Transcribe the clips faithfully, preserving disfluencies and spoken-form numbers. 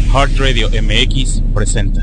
Heart Radio M X presenta.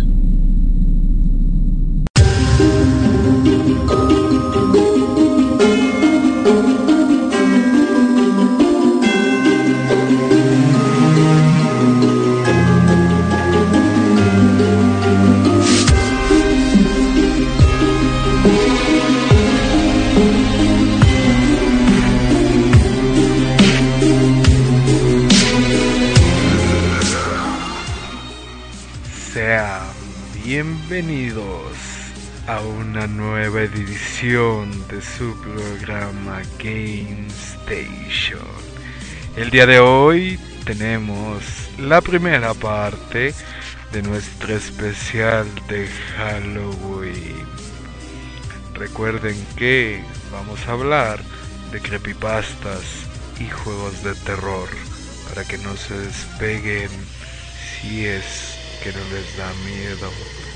Bienvenidos a una nueva edición de su programa Game Station. El día de hoy tenemos la primera parte de nuestro especial de Halloween. Recuerden que vamos a hablar de creepypastas y juegos de terror para que no se despeguen si es que no les da miedo.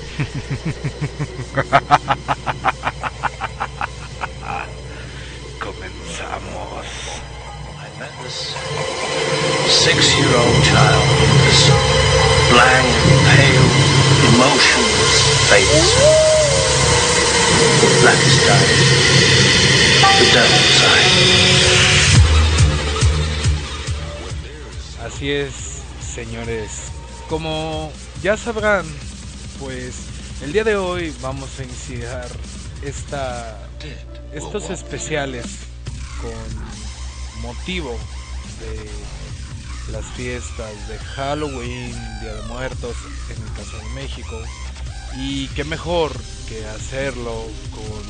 Comenzamos. I met this six-year-old child with this blank, pale, emotionless face, black skies, the devil's eye. Así es, señores. Como ya sabrán, pues el día de hoy vamos a iniciar esta, estos especiales con motivo de las fiestas de Halloween, Día de Muertos, en el caso de México. Y qué mejor que hacerlo con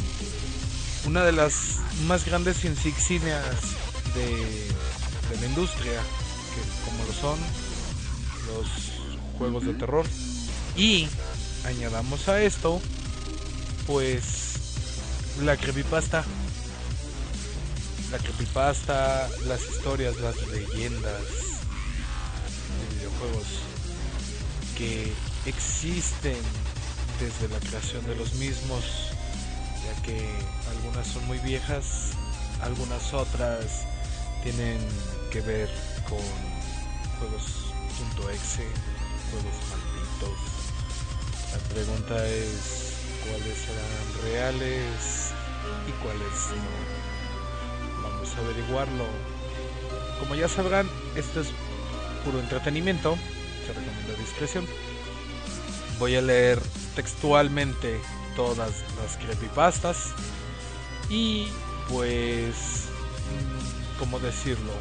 una de las más grandes insignias de, de la industria, que como lo son los juegos de terror. Y añadamos a esto pues la creepypasta la creepypasta las historias, las leyendas de videojuegos que existen desde la creación de los mismos, ya que algunas son muy viejas, algunas otras tienen que ver con juegos .exe, juegos malditos. La pregunta es cuáles serán reales y cuáles no. Vamos a averiguarlo. Como ya sabrán, esto es puro entretenimiento, se recomienda discreción. Voy a leer textualmente todas las creepypastas y pues, ¿cómo decirlo?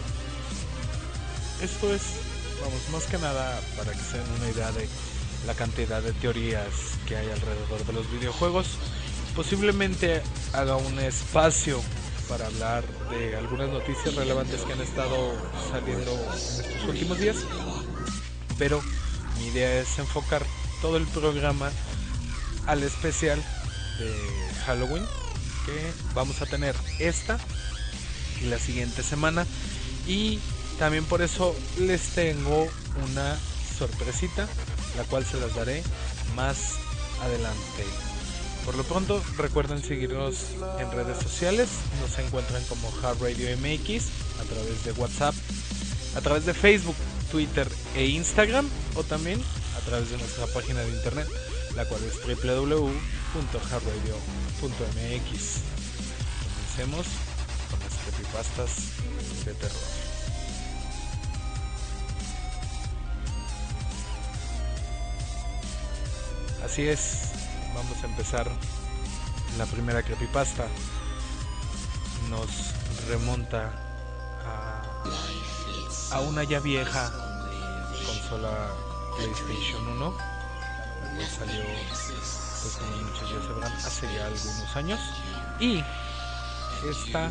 Esto es, vamos, más que nada para que se den una idea de la cantidad de teorías que hay alrededor de los videojuegos. Posiblemente haga un espacio para hablar de algunas noticias relevantes que han estado saliendo en estos últimos días, pero mi idea es enfocar todo el programa al especial de Halloween que vamos a tener esta y la siguiente semana, y también por eso les tengo una sorpresita, la cual se las daré más adelante. Por lo pronto, recuerden seguirnos en redes sociales. Nos encuentran como Heart Radio M X a través de WhatsApp, a través de Facebook, Twitter e Instagram, o también a través de nuestra página de internet, la cual es doble u doble u doble u punto heart radio punto m x. Comencemos con las creepypastas de terror. Así es, vamos a empezar. La primera creepypasta nos remonta a, a una ya vieja consola PlayStation uno, la cual salió, pues como muchos ya sabrán, hace ya algunos años. Y esta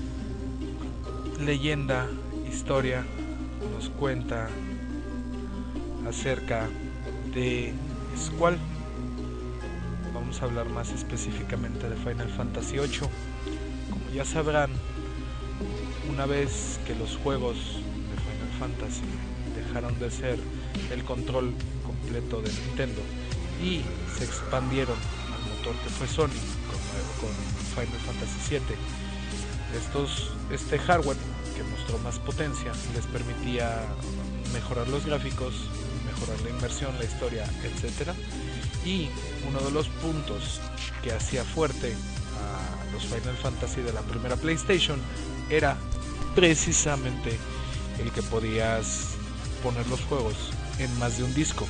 leyenda, historia, nos cuenta acerca de Squall. Vamos a hablar más específicamente de Final Fantasy ocho. Como ya sabrán, una vez que los juegos de Final Fantasy dejaron de ser el control completo de Nintendo y se expandieron al motor que fue Sony con, con Final Fantasy siete, estos, este hardware que mostró más potencia les permitía mejorar los gráficos, mejorar la inmersión, la historia, etcétera. Y uno de los puntos que hacía fuerte a los Final Fantasy de la primera PlayStation era precisamente el que podías poner los juegos en más de un disco.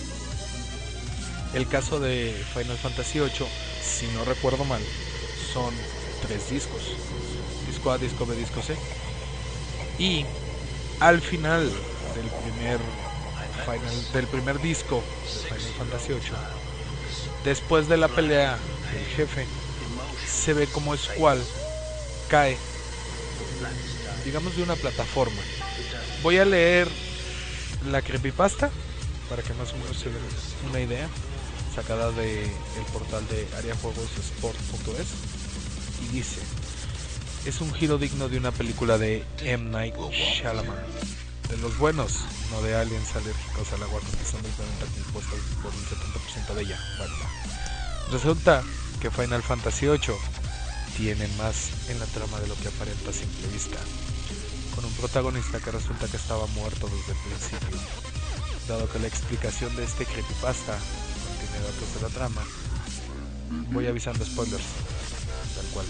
El caso de Final Fantasy ocho, si no recuerdo mal, son tres discos: disco A, disco B, disco C. Y al final del primer final, del primer disco de Final Fantasy ocho, después de la pelea del jefe, se ve como Squall cae, digamos, de una plataforma. Voy a leer la creepypasta para que más o menos se den una idea, sacada del portal de ariajuegossport punto es, y dice: es un giro digno de una película de M. Night Shyamalan, de los buenos, no de aliens alérgicos al agua conquistando el planeta compuesto por un setenta por ciento de ella. Bueno, resulta que Final Fantasy ocho tiene más en la trama de lo que aparenta a simple vista, con un protagonista que resulta que estaba muerto desde el principio. Dado que la explicación de este creepypasta contiene datos de la trama, voy avisando spoilers, tal cual.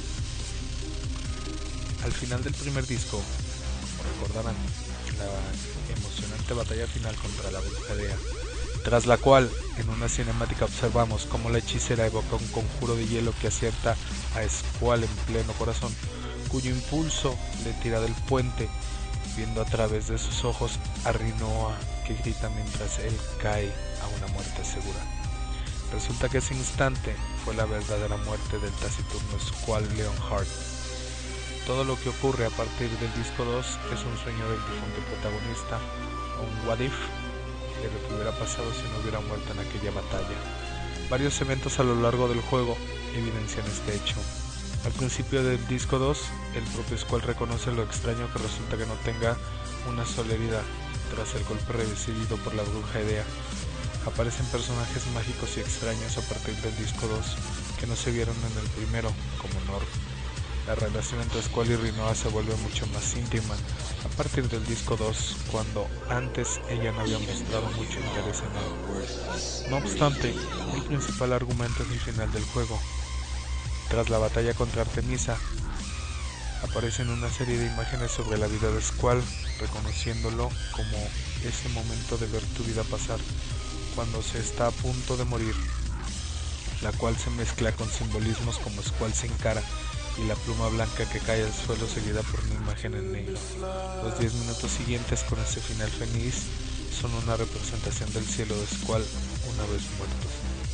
Al final del primer disco, recordarán la emocionante batalla final contra la bruja Dea, tras la cual en una cinemática observamos cómo la hechicera evoca un conjuro de hielo que acierta a Squall en pleno corazón, cuyo impulso le tira del puente, viendo a través de sus ojos a Rinoa, que grita mientras él cae a una muerte segura. Resulta que ese instante fue la verdadera muerte del taciturno Squall Leonhart. Todo lo que ocurre a partir del disco dos es un sueño del difunto protagonista, o un what if de lo que hubiera pasado si no hubiera muerto en aquella batalla. Varios eventos a lo largo del juego evidencian este hecho. Al principio del disco dos, el propio Squall reconoce lo extraño que resulta que no tenga una sola herida tras el golpe recibido por la bruja Edea. Aparecen personajes mágicos y extraños a partir del disco dos que no se vieron en el primero, como Norv. La relación entre Squall y Rinoa se vuelve mucho más íntima a partir del disco dos, cuando antes ella no había mostrado mucho interés en él. No obstante, el principal argumento es el final del juego. Tras la batalla contra Artemisa, aparecen una serie de imágenes sobre la vida de Squall, reconociéndolo como ese momento de ver tu vida pasar cuando se está a punto de morir, la cual se mezcla con simbolismos como Squall se encara y la pluma blanca que cae al suelo seguida por una imagen en negro. Los diez minutos siguientes con ese final feliz son una representación del cielo de Squall una vez muertos.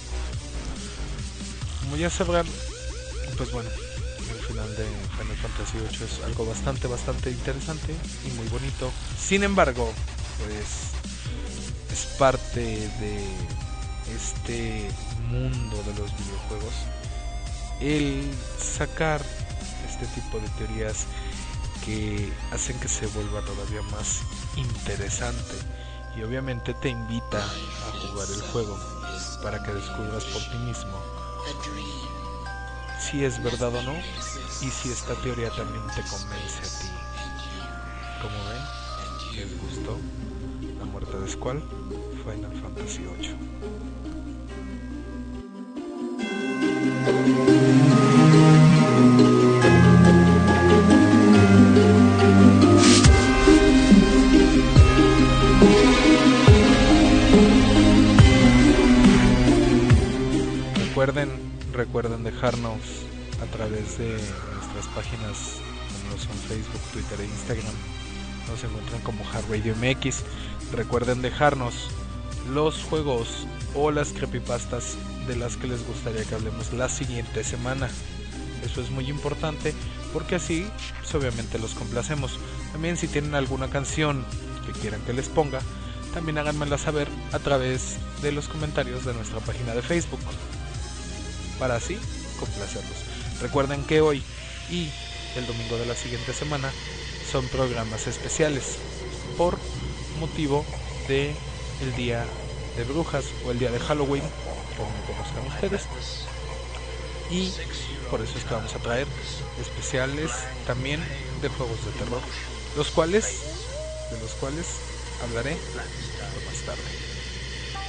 Como ya sabrán, pues bueno, el final de Final Fantasy ocho es algo bastante, bastante interesante y muy bonito. Sin embargo, pues es parte de este mundo de los videojuegos el sacar este tipo de teorías que hacen que se vuelva todavía más interesante, y obviamente te invita a jugar el juego para que descubras por ti mismo si es verdad o no, y si esta teoría también te convence a ti. Como ven, ¿les gustó la muerte de Squall? Final Fantasy ocho. Recuerden, recuerden dejarnos a través de nuestras páginas como lo son Facebook, Twitter e Instagram. Nos encuentran como Hard Radio M X. Recuerden dejarnos los juegos o las creepypastas de las que les gustaría que hablemos la siguiente semana. Eso es muy importante porque así pues, obviamente los complacemos. También si tienen alguna canción que quieran que les ponga, también háganmela saber a través de los comentarios de nuestra página de Facebook, para así complacerlos. Recuerden que hoy y el domingo de la siguiente semana son programas especiales por motivo de el día de brujas o el día de Halloween, como conozcan ustedes, y por eso es que vamos a traer especiales también de juegos de terror, los cuales de los cuales hablaré más tarde.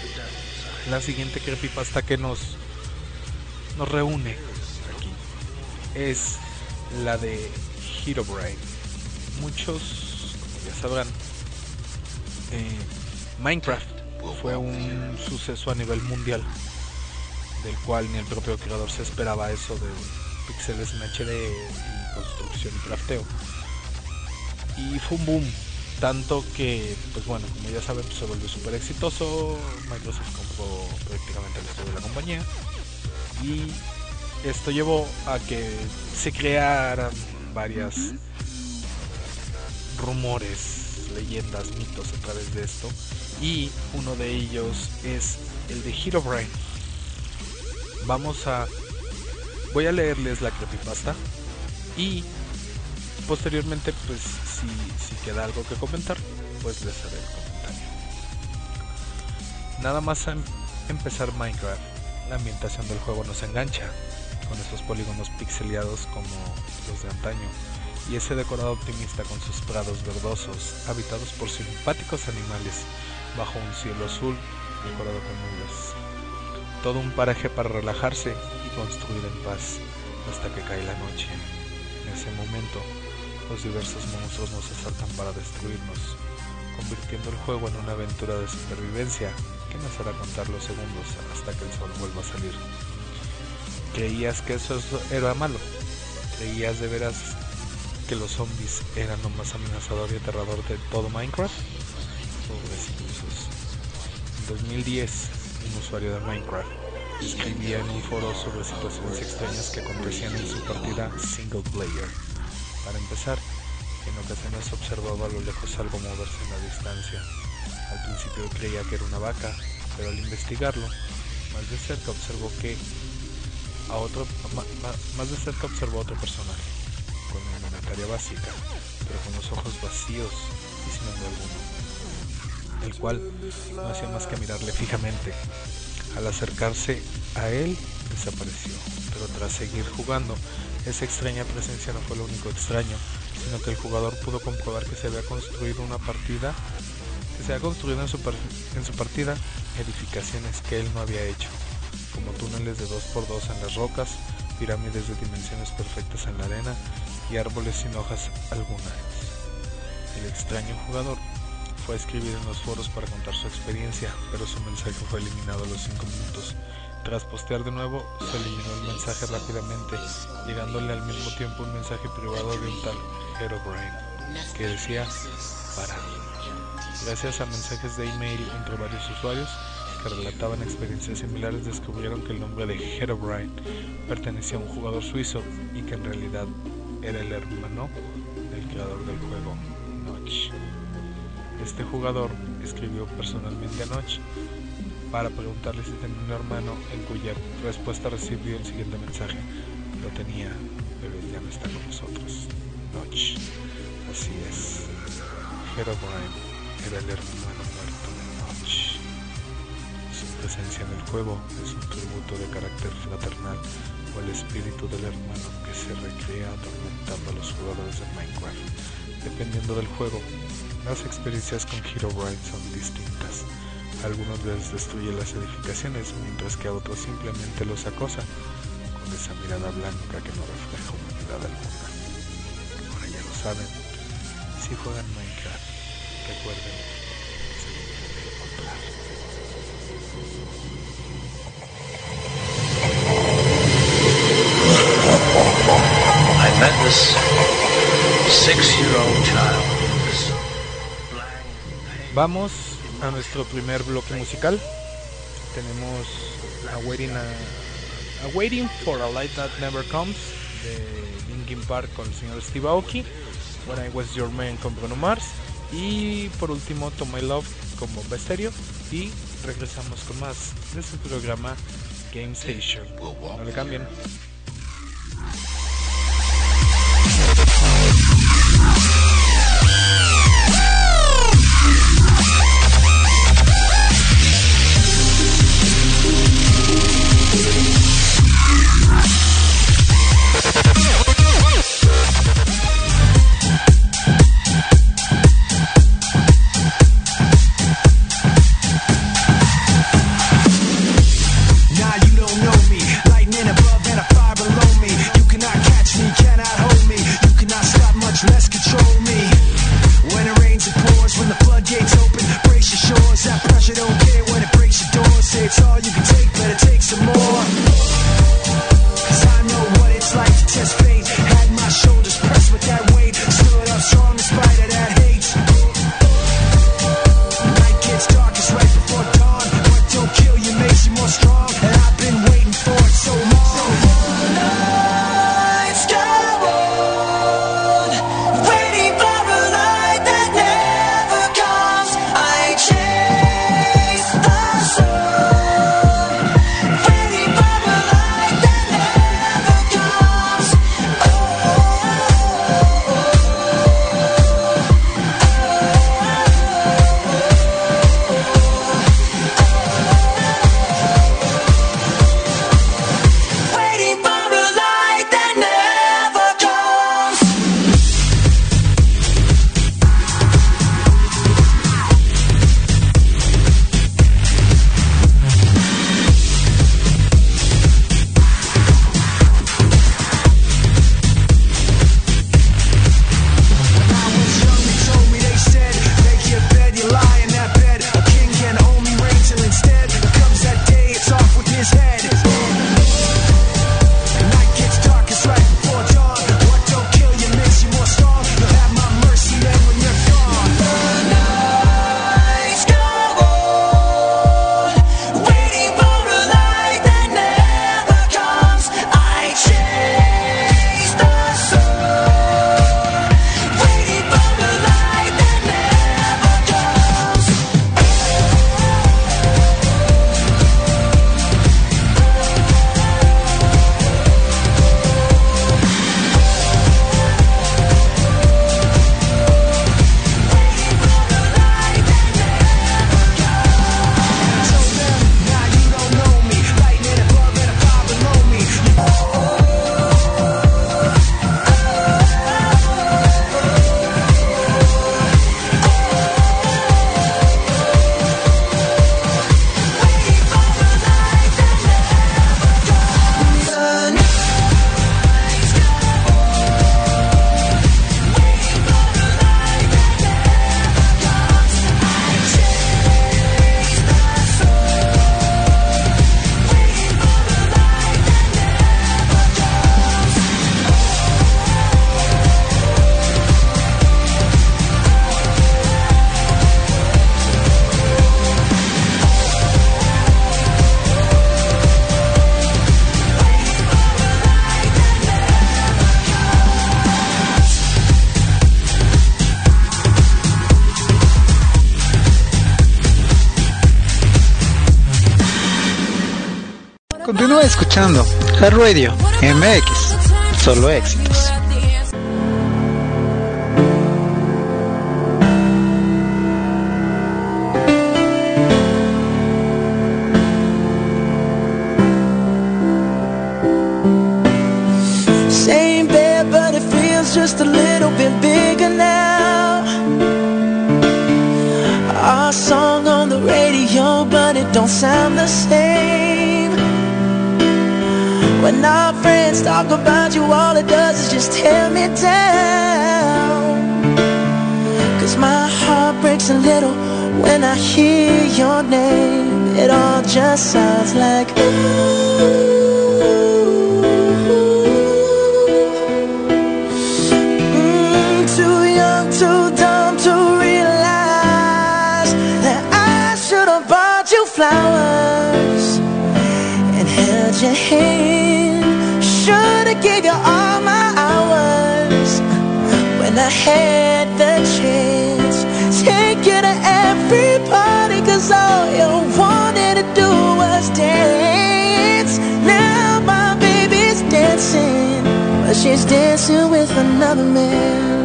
La siguiente creepypasta que nos, nos reúne aquí es la de Herobrine. Muchos, como ya sabrán, eh, Minecraft fue un suceso a nivel mundial, del cual ni el propio creador se esperaba eso de píxeles en H D y construcción y crafteo. Y fue un boom, tanto que, pues bueno, como ya saben, pues se volvió súper exitoso. Microsoft compró prácticamente el resto de la compañía y esto llevó a que se crearan varias rumores, leyendas, mitos a través de esto, y uno de ellos es el de Herobrine. Vamos a voy a leerles la creepypasta y posteriormente, pues si, si queda algo que comentar, pues les haré el comentario. Nada más a empezar Minecraft, la ambientación del juego nos engancha con esos polígonos pixeleados como los de antaño y ese decorado optimista con sus prados verdosos habitados por simpáticos animales bajo un cielo azul decorado con nubes. Todo un paraje para relajarse y construir en paz hasta que cae la noche. En ese momento, los diversos monstruos nos asaltan para destruirnos, convirtiendo el juego en una aventura de supervivencia que nos hará contar los segundos hasta que el sol vuelva a salir. ¿Creías que eso era malo? ¿Creías de veras que los zombies eran lo más amenazador y aterrador de todo Minecraft? Pobres ilusos. En dos mil diez, un usuario de Minecraft escribía en un foro sobre situaciones extrañas que acontecían en su partida single player. Para empezar, en ocasiones observaba a lo lejos algo moverse en la distancia. Al principio creía que era una vaca, pero al investigarlo más de cerca observó que a otro ma, ma, más de cerca observó a otro personaje con una indumentaria básica, pero con los ojos vacíos y sin nombre alguno, el cual no hacía más que mirarle fijamente. Al acercarse a él, desapareció, pero tras seguir jugando, esa extraña presencia no fue lo único extraño, sino que el jugador pudo comprobar que se había construido una partida, que se había construido en su, par en su partida edificaciones que él no había hecho, como túneles de dos por dos en las rocas, pirámides de dimensiones perfectas en la arena y árboles sin hojas algunas. El extraño jugador fue a escribir en los foros para contar su experiencia, pero su mensaje fue eliminado a los cinco minutos. Tras postear de nuevo, se eliminó el mensaje rápidamente, llegándole al mismo tiempo un mensaje privado de un tal Herobrine, que decía: para. Gracias a mensajes de email entre varios usuarios que relataban experiencias similares, descubrieron que el nombre de Herobrine pertenecía a un jugador suizo y que en realidad era el hermano del creador del juego, Notch. Este jugador escribió personalmente a Notch para preguntarle si tenía un hermano, en cuya respuesta recibió el siguiente mensaje: lo tenía, pero ya no está con nosotros. Notch. Así es, Herobrine era el hermano muerto de Notch. Su presencia en el juego es un tributo de carácter fraternal o el espíritu del hermano que se recrea atormentando a los jugadores de Minecraft. Dependiendo del juego, las experiencias con Herobrine son distintas. A algunos les destruye las edificaciones, mientras que a otros simplemente los acosa con esa mirada blanca que no refleja humanidad alguna. Ahora ya lo saben, si juegan Minecraft, recuerden, se deben encontrar. I met this six-year-old child. Vamos a nuestro primer bloque musical. Tenemos a Waiting, a, a Waiting for a Light That Never Comes de Linkin Park con el señor Steve Aoki, When I Was Your Man con Bruno Mars, y por último To My Love con Bomba Estéreo. Y regresamos con más de este programa Game Station. No le cambien. Continúa escuchando la Radio M X, solo éxitos. Same bed, but it feels just a little bit bigger now. Our song on the radio, but it don't sound the same. When our friends talk about you, all it does is just tear me down. Cause my heart breaks a little when I hear your name. It all just sounds like ooh. Mm, too young, too dumb to realize that I should have bought you flowers and held your hand. Should've gave you all my hours when I had the chance. Take you to every party, cause all you wanted to do was dance. Now my baby's dancing, but she's dancing with another man.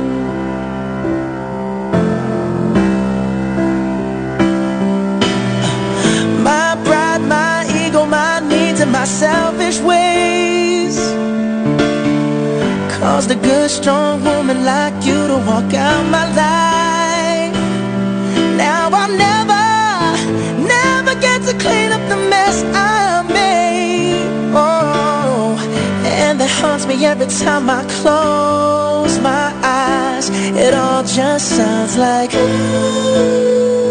My pride, my ego, my needs, and my selfish ways caused a good, strong woman like you to walk out my life. Now I'll never, never get to clean up the mess I made. Oh, and that haunts me every time I close my eyes. It all just sounds like ooh.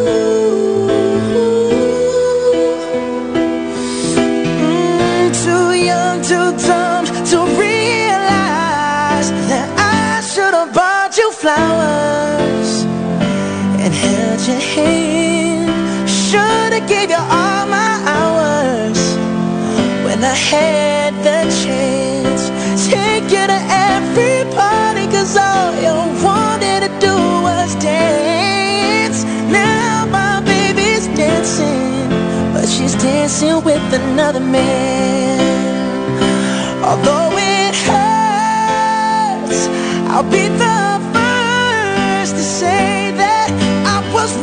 Too dumb to realize that I should have bought you flowers and held your hand. Should have gave you all my hours when I had the chance. Take you to every party, cause all you wanted to do was dance. Now my baby's dancing, but she's dancing with another man. Although it hurts, I'll be the first to say that I was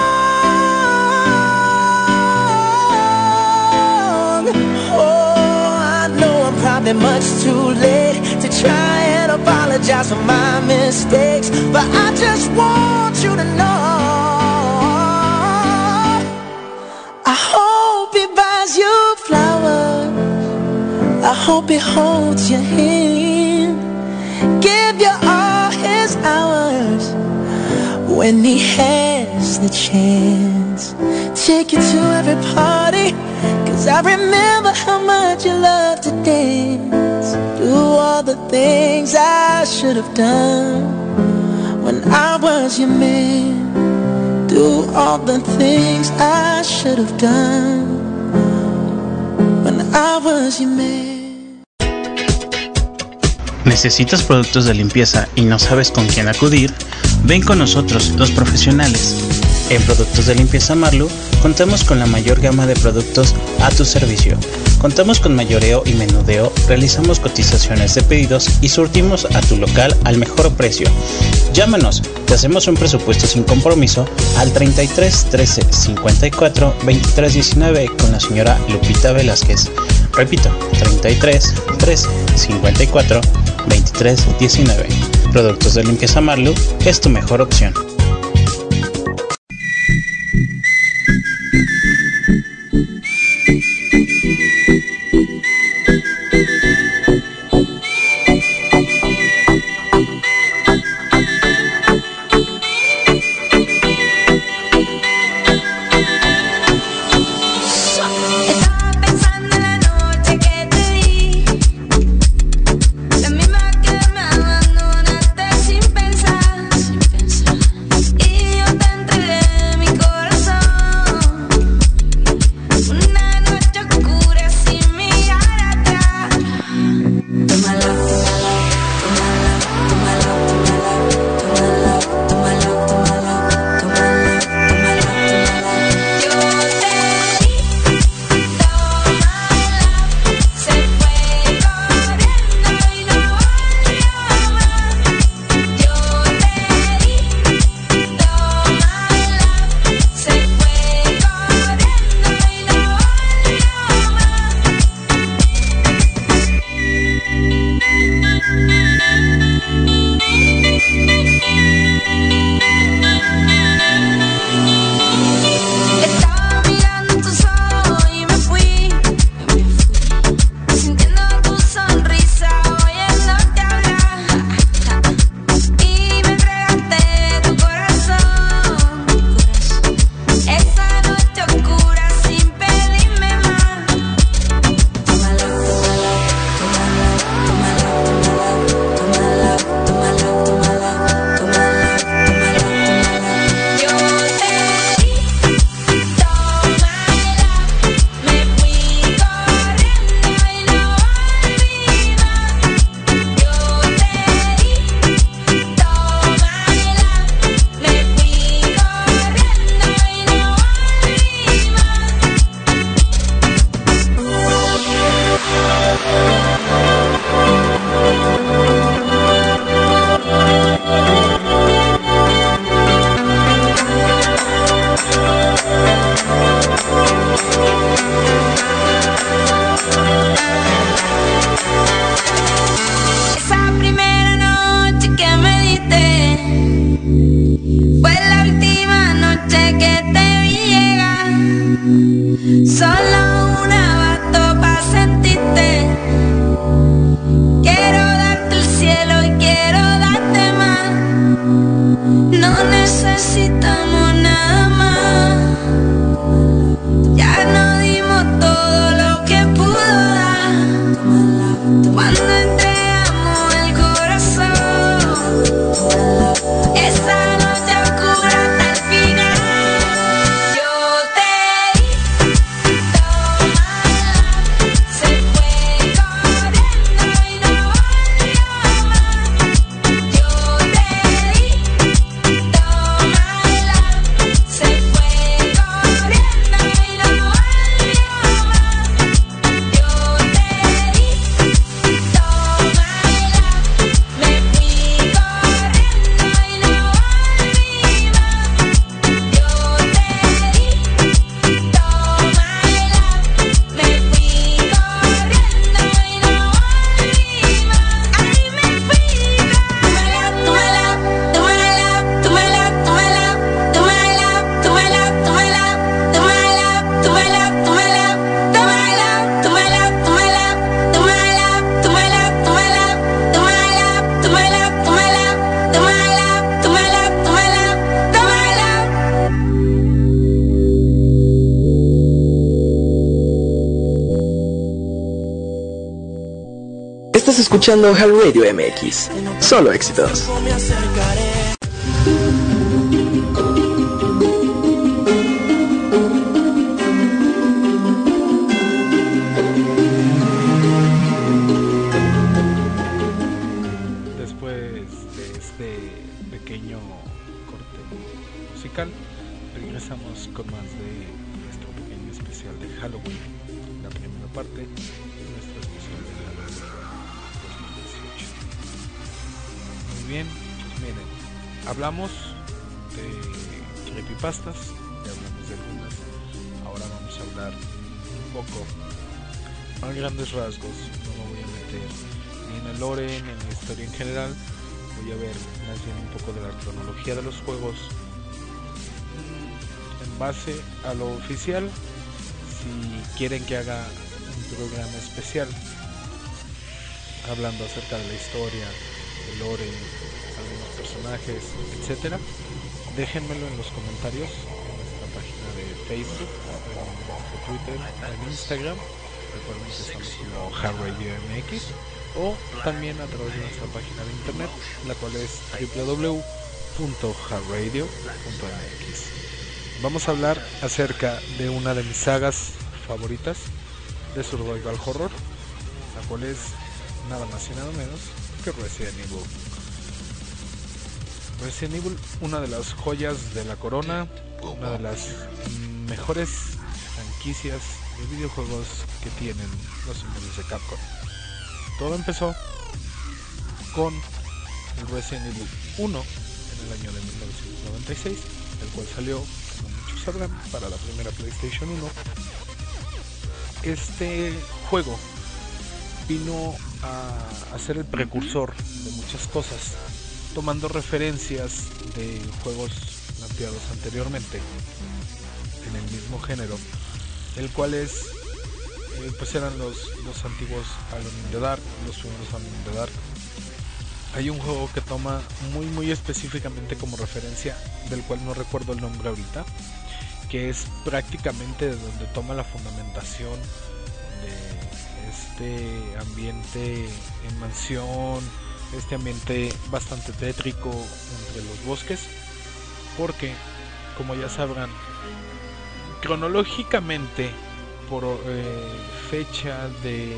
wrong. Oh, I know I'm probably much too late to try and apologize for my mistakes, but I just want you to know I hope he buys you flowers. I hope he holds your hand, give you all his hours when he has the chance. Take you to every party, cause I remember how much you loved to dance. Do all the things I should have done when I was your man. Do all the things I should have done when I was your man. ¿Necesitas productos de limpieza y no sabes con quién acudir? Ven con nosotros, los profesionales. En Productos de Limpieza Marlu contamos con la mayor gama de productos a tu servicio. Contamos con mayoreo y menudeo, realizamos cotizaciones de pedidos y surtimos a tu local al mejor precio. Llámanos, te hacemos un presupuesto sin compromiso al treinta y tres trece cincuenta y cuatro veintitrés diecinueve con la señora Lupita Velázquez. Repito, treinta y tres trece cincuenta y cuatro veintitrés diecinueve. Productos de Limpieza Marlu es tu mejor opción. Estás escuchando Hal Radio M X, solo éxitos. Me acercaré. Regresamos con más de nuestro pequeño especial de Halloween, la primera parte de nuestro especial de Halloween dos mil dieciocho. Muy bien, pues miren, hablamos de creepypastas, ya hablamos de algunas, ahora vamos a hablar un poco a grandes rasgos, no me voy a meter ni en el lore ni en la historia en general, voy a ver más bien un poco de la cronología de los juegos base a lo oficial. Si quieren que haga un programa especial hablando acerca de la historia, el lore, algunos personajes, etcétera, déjenmelo en los comentarios en nuestra página de Facebook, en Twitter, en Instagram. Recuerden que estamos como Hal Radio M X, o también a través de nuestra página de internet, la cual es doble u doble u doble u punto hal radio punto m x. Vamos a hablar acerca de una de mis sagas favoritas de survival horror, la cual es nada más y nada menos que Resident Evil. Resident Evil, una de las joyas de la corona, una de las mejores franquicias de videojuegos que tienen los señores de Capcom. Todo empezó con el Resident Evil uno en el año de mil novecientos noventa y seis, el cual salió, sabrán, para la primera PlayStation uno. Este juego vino a, a ser el precursor de muchas cosas, tomando referencias de juegos planteados anteriormente en el mismo género, el cual es eh, pues eran los, los antiguos Alone in the Dark, los primeros Alone in the Dark. Hay un juego que toma muy muy específicamente como referencia, del cual no recuerdo el nombre ahorita, que es prácticamente de donde toma la fundamentación de este ambiente en mansión, este ambiente bastante tétrico entre los bosques, porque como ya sabrán, cronológicamente por eh, fecha de,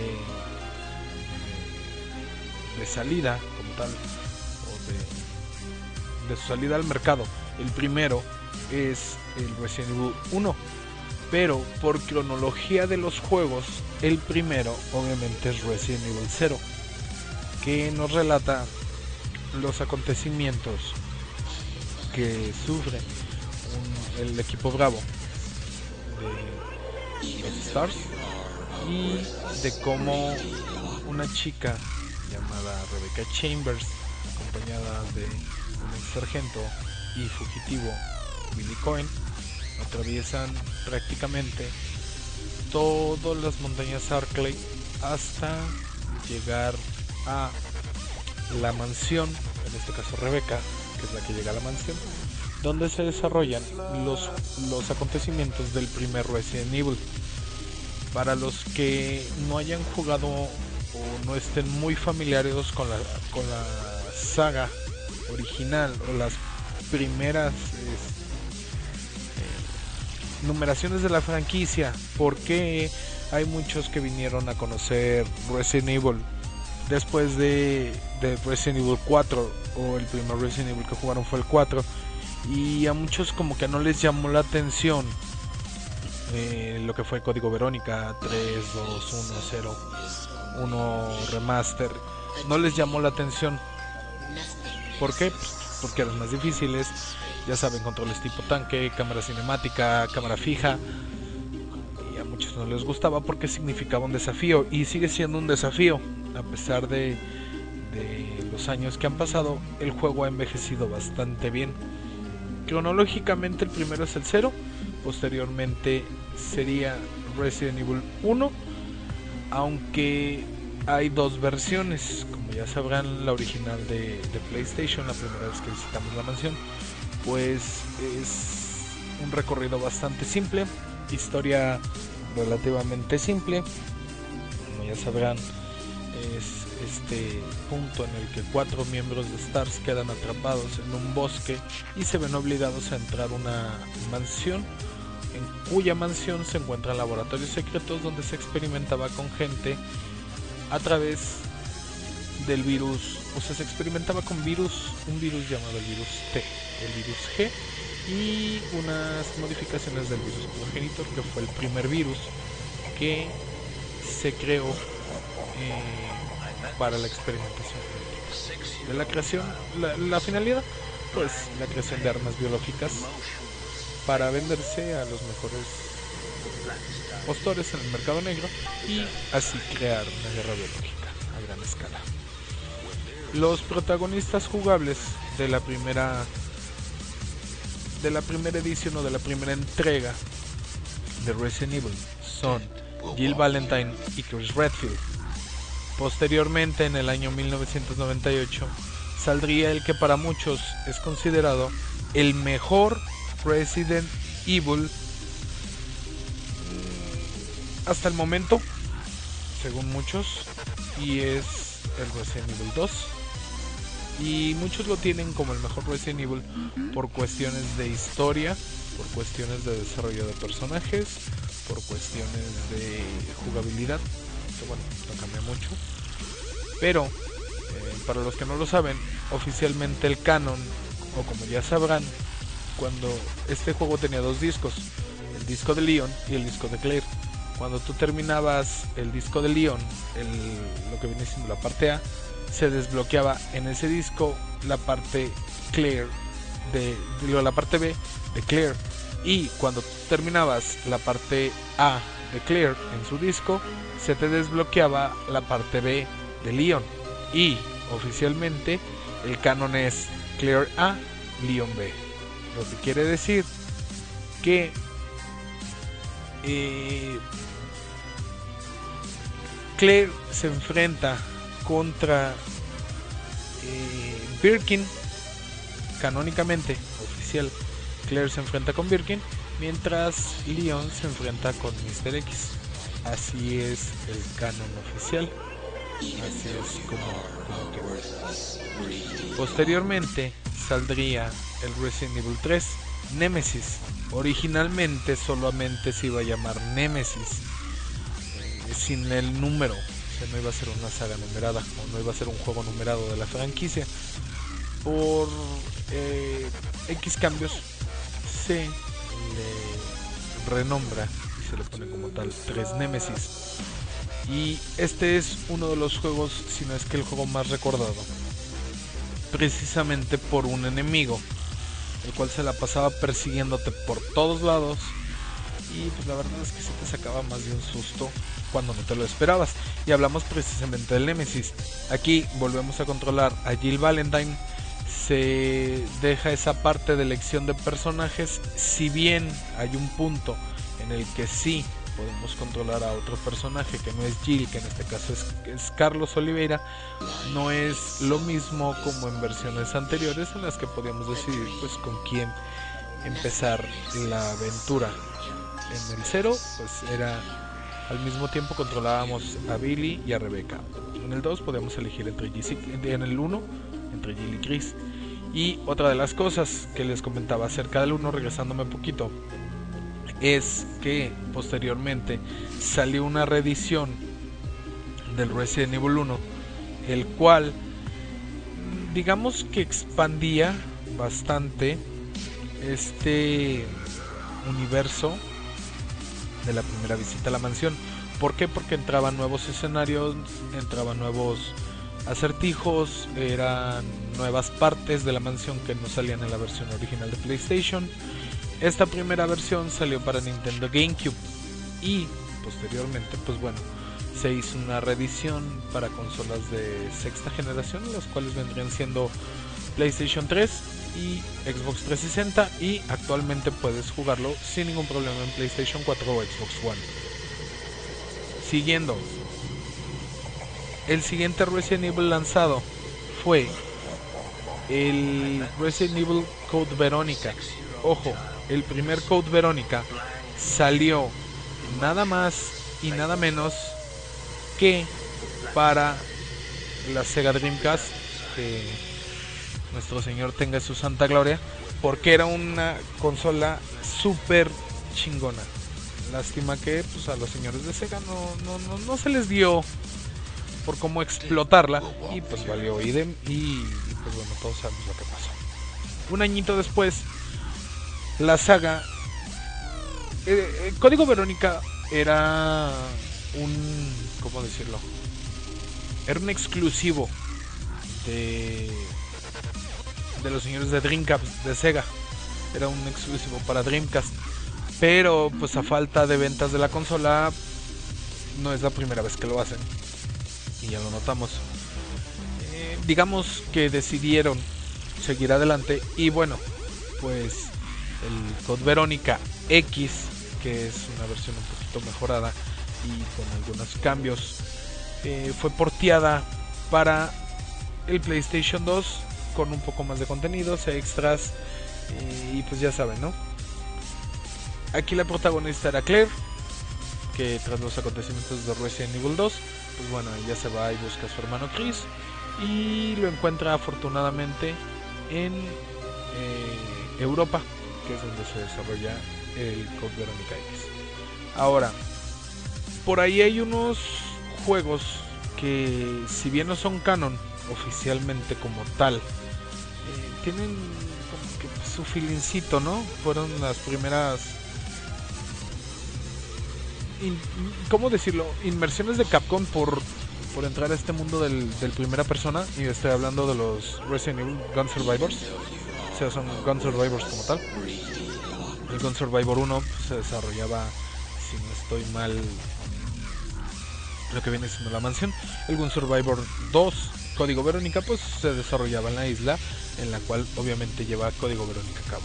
de salida como tal, o de, de su salida al mercado, el primero es el Resident Evil uno, pero por cronología de los juegos, el primero obviamente es Resident Evil cero, que nos relata los acontecimientos que sufre un, el equipo Bravo de los Stars, y de cómo una chica llamada Rebecca Chambers, acompañada de un ex sargento y fugitivo Billy Cohen, atraviesan prácticamente todas las montañas Arklay hasta llegar a la mansión, en este caso Rebecca, que es la que llega a la mansión, donde se desarrollan los, los acontecimientos del primer Resident Evil. Para los que no hayan jugado o no estén muy familiarizados con la, con la saga original o las primeras eh, numeraciones de la franquicia, porque hay muchos que vinieron a conocer Resident Evil después de, de Resident Evil cuatro, o el primer Resident Evil que jugaron fue el cuatro, y a muchos como que no les llamó la atención eh, lo que fue Código Verónica tres, dos, uno, cero, uno Remaster. No les llamó la atención. ¿Por qué? Pues porque eran más difíciles, ya saben, controles tipo tanque, cámara cinemática, cámara fija, y a muchos no les gustaba porque significaba un desafío, y sigue siendo un desafío a pesar de, de los años que han pasado. El juego ha envejecido bastante bien. Cronológicamente el primero es el cero, posteriormente sería Resident Evil uno, aunque hay dos versiones. Como ya sabrán, la original de, de PlayStation, la primera vez que visitamos la mansión, pues es un recorrido bastante simple, historia relativamente simple. Como ya sabrán, Es este punto en el que cuatro miembros de STARS quedan atrapados en un bosque y se ven obligados a entrar a una mansión, en cuya mansión se encuentran laboratorios secretos donde se experimentaba con gente a través del virus, o sea, se experimentaba con virus, un virus llamado el virus T, el virus G y unas modificaciones del virus progenitor, que fue el primer virus que se creó eh, para la experimentación de la creación, la, la finalidad, pues la creación de armas biológicas para venderse a los mejores postores en el mercado negro y así crear una guerra biológica a gran escala. Los protagonistas jugables de la primera de la primera edición o de la primera entrega de Resident Evil son Jill Valentine y Chris Redfield. Posteriormente, en el año mil novecientos noventa y ocho, saldría el que para muchos es considerado el mejor Resident Evil hasta el momento, según muchos, y es el Resident Evil dos. Y muchos lo tienen como el mejor Resident Evil por cuestiones de historia, por cuestiones de desarrollo de personajes, por cuestiones de jugabilidad, que bueno, no cambia mucho. Pero, eh, para los que no lo saben, oficialmente el canon, o como ya sabrán, cuando este juego tenía dos discos, el disco de Leon y el disco de Claire. Cuando tú terminabas el disco de Leon, el, lo que viene siendo la parte A, se desbloqueaba en ese disco la parte Claire de, de la parte B de Claire, y cuando terminabas la parte A de Claire en su disco, se te desbloqueaba la parte B de Leon, y oficialmente el canon es Claire A, Leon B, lo que quiere decir que eh, Claire se enfrenta contra eh, Birkin. Canónicamente, oficial, Claire se enfrenta con Birkin, mientras Leon se enfrenta con míster X. Así es el canon oficial. Así es como, como quedó. Posteriormente saldría el Resident Evil tres Nemesis. Originalmente solamente se iba a llamar Nemesis, eh, sin el número. No iba a ser una saga numerada, o no iba a ser un juego numerado de la franquicia. Por eh, X cambios se le renombra y se le pone como tal tres Nemesis. Y este es uno de los juegos, si no es que el juego más recordado, precisamente por un enemigo, el cual se la pasaba persiguiéndote por todos lados. Y pues la verdad es que se te sacaba más de un susto cuando no te lo esperabas. Y hablamos precisamente del Nemesis. Aquí volvemos a controlar a Jill Valentine. Se deja esa parte de elección de personajes, si bien hay un punto en el que sí podemos controlar a otro personaje que no es Jill, que en este caso es, es Carlos Oliveira. No es lo mismo como en versiones anteriores en las que podíamos decidir pues con quién empezar la aventura. En el cero pues era al mismo tiempo controlábamos a Billy y a Rebecca. En el dos podíamos elegir entre Jessica, en el uno entre Jill y Chris. Y otra de las cosas que les comentaba acerca del uno, regresándome un poquito, es que posteriormente salió una reedición del Resident Evil uno, el cual digamos que expandía bastante este universo de la primera visita a la mansión. ¿Por qué? Porque entraban nuevos escenarios, entraban nuevos acertijos, eran nuevas partes de la mansión que no salían en la versión original de PlayStation. Esta primera versión salió para Nintendo GameCube y posteriormente pues bueno, se hizo una reedición para consolas de sexta generación, las cuales vendrían siendo PlayStation tres y Xbox trescientos sesenta, y actualmente puedes jugarlo sin ningún problema en PlayStation cuatro o Xbox One. Siguiendo, el siguiente Resident Evil lanzado fue el Resident Evil Code Verónica. Ojo, el primer Code Verónica salió nada más y nada menos que para la Sega Dreamcast, que nuestro señor tenga su santa gloria, porque era una consola súper chingona. Lástima que pues a los señores de Sega no, no, no, no se les dio por cómo explotarla, y pues valió idem, y, y pues bueno, todos sabemos lo que pasó. Un añito después, la saga eh, eh, Código Verónica era un, ¿cómo decirlo? Era un exclusivo de de los señores de Dreamcast, de Sega. Era un exclusivo para Dreamcast, pero pues a falta de ventas de la consola, no es la primera vez que lo hacen, y ya lo notamos. Eh, digamos que decidieron seguir adelante, y bueno, pues el Code Verónica X, que es una versión un poquito mejorada y con algunos cambios, eh, fue porteada para el PlayStation dos con un poco más de contenidos extras, eh, y pues ya saben, ¿no? Aquí la protagonista era Claire, que tras los acontecimientos de Resident Evil dos, pues bueno, ella se va y busca a su hermano Chris, y lo encuentra afortunadamente en eh, Europa, que es donde se desarrolla el Code Verónica X. Ahora, por ahí hay unos juegos que, si bien no son canon oficialmente como tal, eh, tienen como que su feelincito, ¿no? Fueron las primeras, in, ¿cómo decirlo? Inmersiones de Capcom por, por entrar a este mundo del, del primera persona, y estoy hablando de los Resident Evil Gun Survivors. O sea, son Gun Survivors como tal. El Gun Survivor uno pues, se desarrollaba, si no estoy mal, lo que viene siendo la mansión. El Gun Survivor dos, Código Verónica, pues se desarrollaba en la isla, en la cual obviamente lleva Código Verónica a cabo.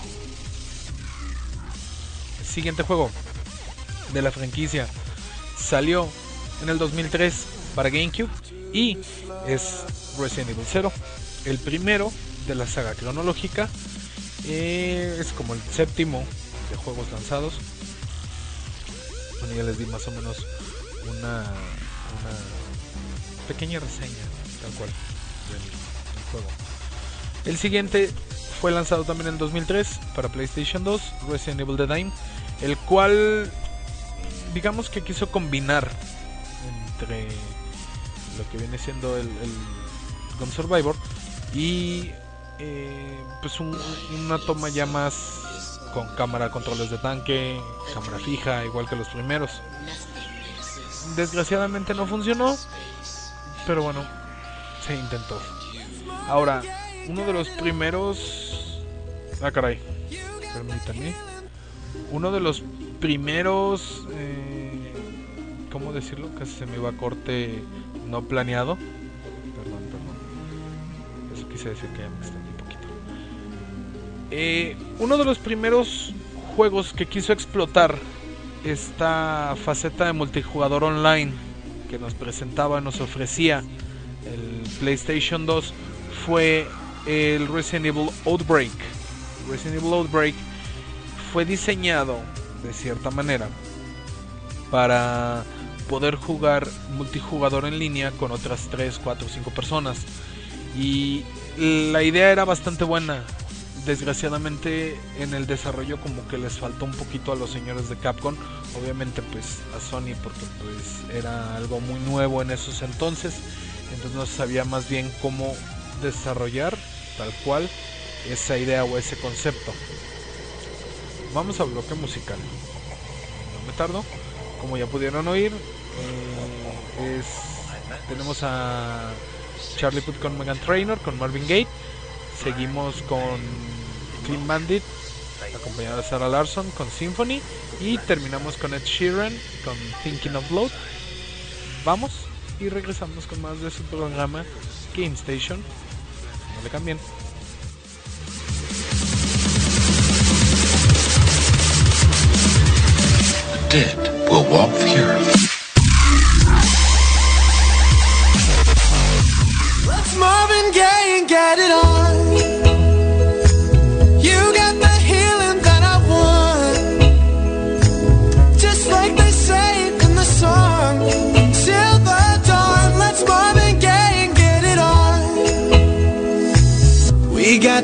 Siguiente juego de la franquicia salió en el dos mil tres para GameCube, y es Resident Evil cero, el primero de la saga cronológica. Eh, es como el séptimo de juegos lanzados. Bueno, ya les di más o menos una, una pequeña reseña tal cual del, del juego. El siguiente fue lanzado también en dos mil tres para PlayStation dos, Resident Evil The Dime, el cual digamos que quiso combinar entre lo que viene siendo el, el Gun Survivor y eh, pues un, una toma ya más con cámara, controles de tanque, cámara fija, igual que los primeros. Desgraciadamente no funcionó, pero bueno, se intentó. Ahora, uno de los primeros... Ah, caray, permítanme. Uno de los primeros... Eh, ¿Cómo decirlo? Casi se me iba a corte no planeado. Perdón, perdón. Eso quise decir que ya me extendí un poquito. Eh, uno de los primeros juegos que quiso explotar esta faceta de multijugador online que nos presentaba, nos ofrecía el PlayStation dos, fue el Resident Evil Outbreak. Resident Evil Outbreak fue diseñado de cierta manera para poder jugar multijugador en línea con otras tres, cuatro, cinco personas, y la idea era bastante buena. Desgraciadamente en el desarrollo como que les faltó un poquito a los señores de Capcom, obviamente pues a Sony, porque pues era algo muy nuevo en esos entonces, entonces no se sabía más bien cómo desarrollar tal cual esa idea o ese concepto. Vamos a bloque musical, no me tardo. Como ya pudieron oír, eh, es, tenemos a Charlie Puth con Meghan Trainor, con Marvin Gaye. Seguimos con Clean Bandit, acompañado de Sarah Larsson con Symphony. Y terminamos con Ed Sheeran con Thinking of Blood. Vamos y regresamos con más de su programa Game Station. No le cambien. The dead will walk the earth. Let's Marvin Gaye and get it on. You got the healing that I want, just like they say in the song. Till the dawn, let's Marvin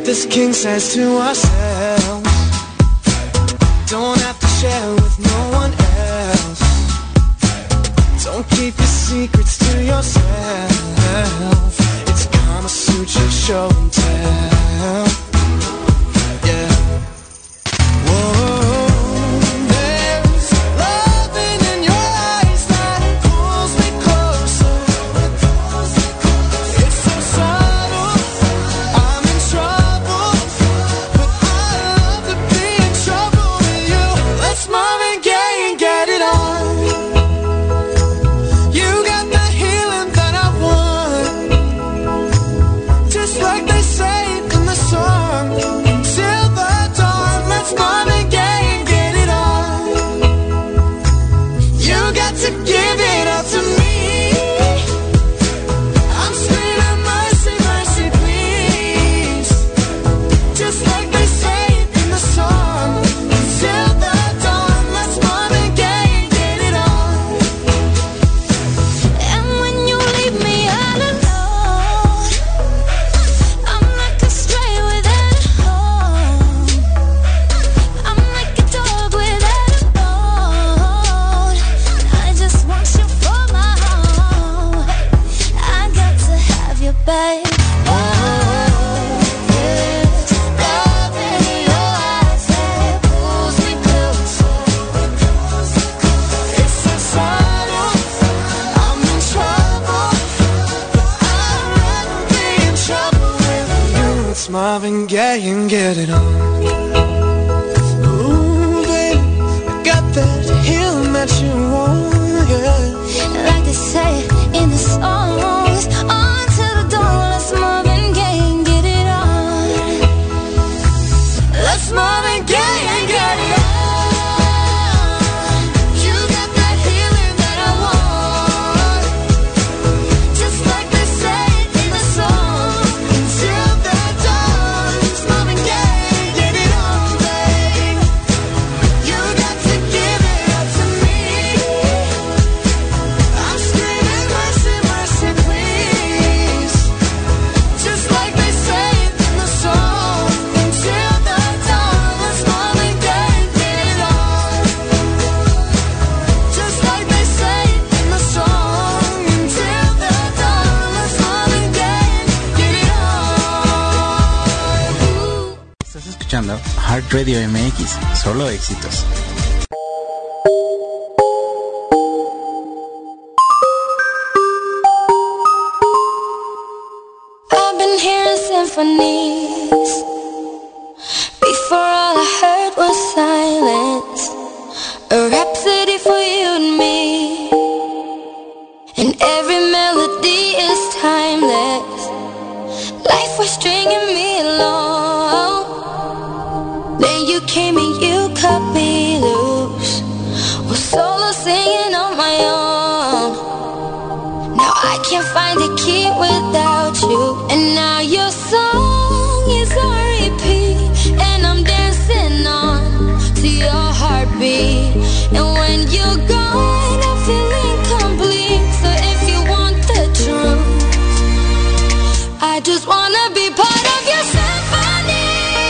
get this king size to ourselves. Don't have to share with no one else. Don't keep your secrets to yourself. It's Kama Sutra show and tell. Yeah. Whoa. There's loving in your eyes that pulls me closer. It's so subtle, I'm in trouble, but I love to be in trouble with you. Let's Marvin Gaye and get it on. You got the healing that I want, just like they say in the song. Till the dawn, let's Marvin Gaye and get it on. You got to give it up to me. I'm screaming mercy, mercy, please. Just like they say in the song. Till the dawn, let's Marvin Gaye and get it on. And when you leave me all alone, I'm like a stray without a home. I'm like a dog without a bone. I just want you for my home. I got to have you, babe. Oh, there's love in your eyes that pulls me closer. It's so subtle, I'm in trouble, but I'd rather be in trouble with you. It's Marvin Gaye and get it on. Ooh, baby, I got that healing that you want, yeah. Like they say in the songs, on to the dawn, let's Marvin Gaye and get it on. Let's Marvin Gaye and get it on. You got that healing that I want, just like they say in the song. Till the dawn, let's Marvin Gaye and get it on, babe. You got to give it up to me. I'm screaming mercy, mercy, please. Just like they say in the song. Until the dawn, let's Marvin Gaye and get it on. Just like they say in the song. Until the dawn, let's Marvin Gaye and get it on. Estás escuchando Heart Radio M X, solo éxitos. I've been hearing symphonies. Before all I heard was silence. A rhapsody for you and me. And every melody is timeless. Life was stringing me along. Then you came and you cut me loose. Was solo singing on my own. Now I can't find a key without you. And now your song is on repeat. And I'm dancing on to your heartbeat. And when you're gone, I feel incomplete. So if you want the truth, I just wanna be part of your symphony.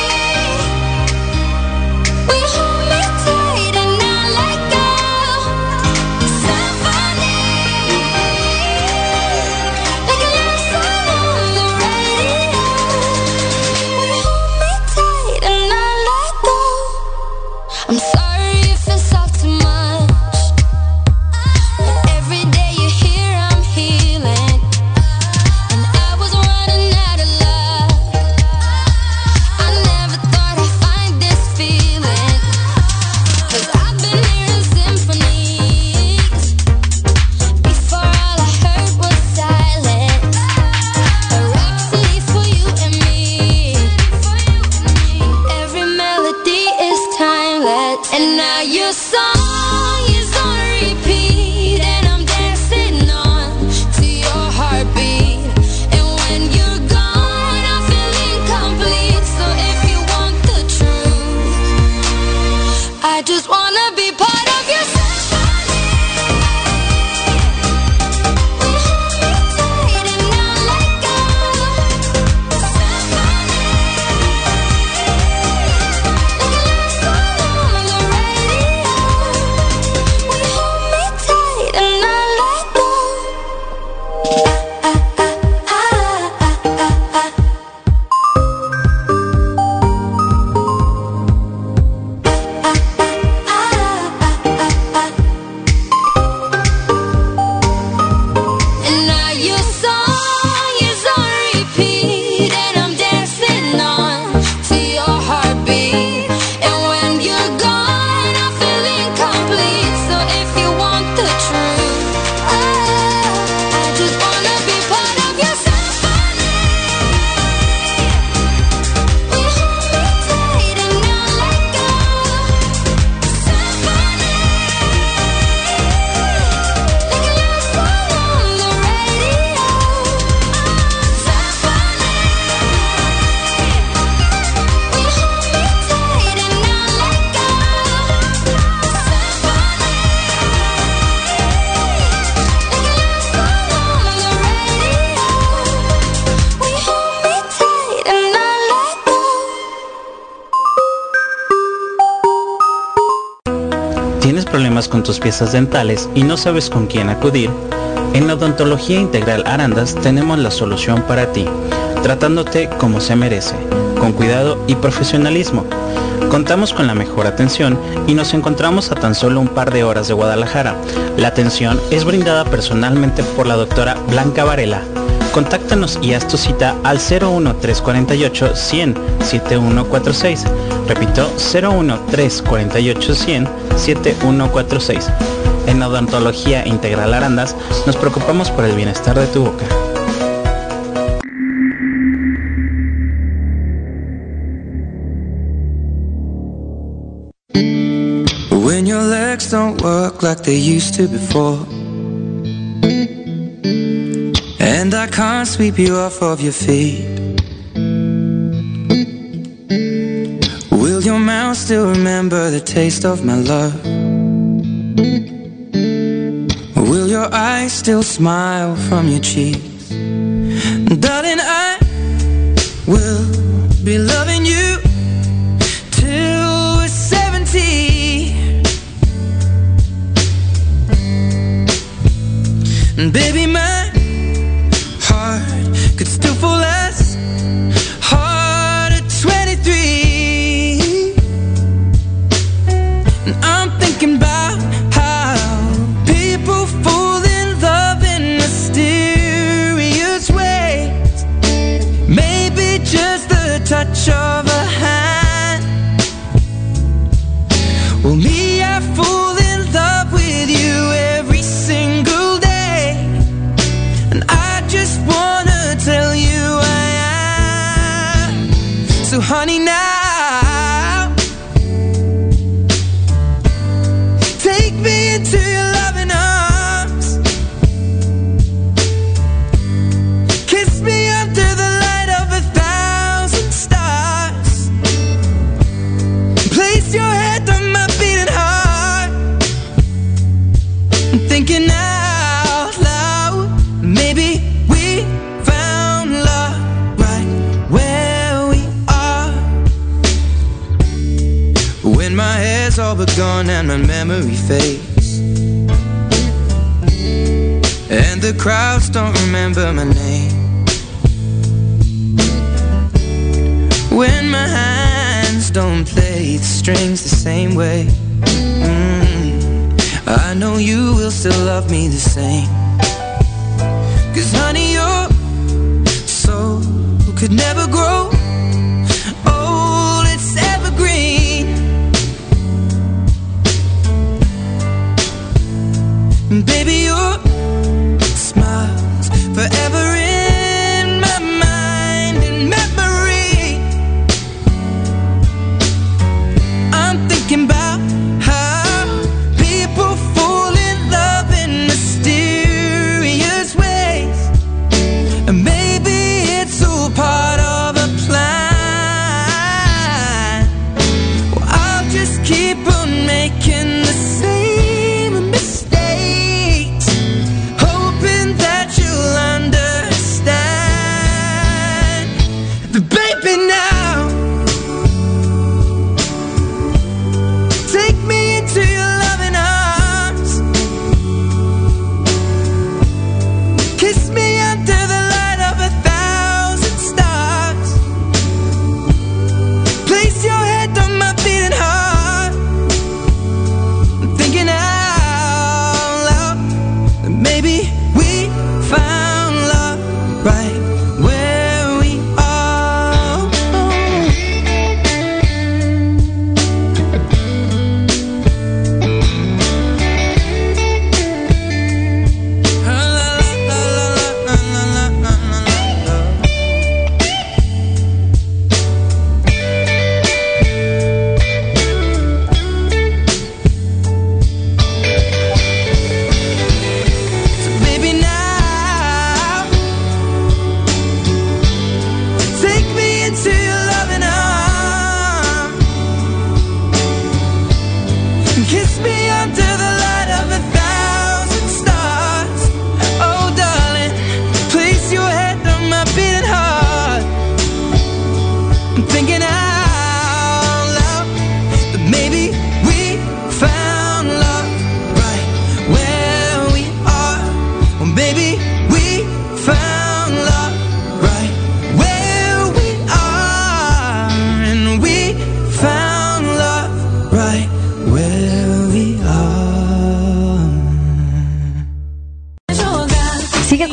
We hold me tight and not let go. Symphony, like a love song problemas con tus piezas dentales y no sabes con quién acudir, en Odontología Integral Arandas tenemos la solución para ti, tratándote como se merece, con cuidado y profesionalismo. Contamos con la mejor atención y nos encontramos a tan solo un par de horas de Guadalajara. La atención es brindada personalmente por la doctora Blanca Varela. Contáctanos y haz tu cita al cero uno tres cuatro ocho, cien, setenta y uno cuarenta y seis. Repito, cero uno tres cuatro ocho, cien, setenta y uno cuarenta y seis. En Odontología Integral Arandas nos preocupamos por el bienestar de tu boca. When your legs don't work like they used to before, and I can't sweep you off of your feet, will your mouth still remember the taste of my love? Will your eyes still smile from your cheeks? Darling, I will be loving you till we're seventy. And baby, my heart could still fall as hard at twenty-three. And I'm thinking about how people fall in love in mysterious ways. Maybe just the touch of a hand. Well, me, I fall in love with you every single day. And I just wanna tell you I am. So honey, now take me into your loving arms. Kiss me under the light of a thousand stars. Place your head on my beating heart. I'm thinking out loud, maybe we found love right where we are. When my hair's all but gone and my memory fades, and the crowds don't remember my name, when my hands don't play the strings the same way, mm, I know you will still love me the same. Cause honey, your soul could never grow old, it's evergreen. And baby, your smile's forever in my mind and memory. I'm thinking about how people fall in love in mysterious ways. And maybe it's all part of a plan. Well, I'll just keep on making the same mistakes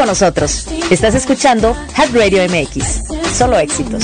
nosotros. Estás escuchando Heart Radio M X. Solo éxitos.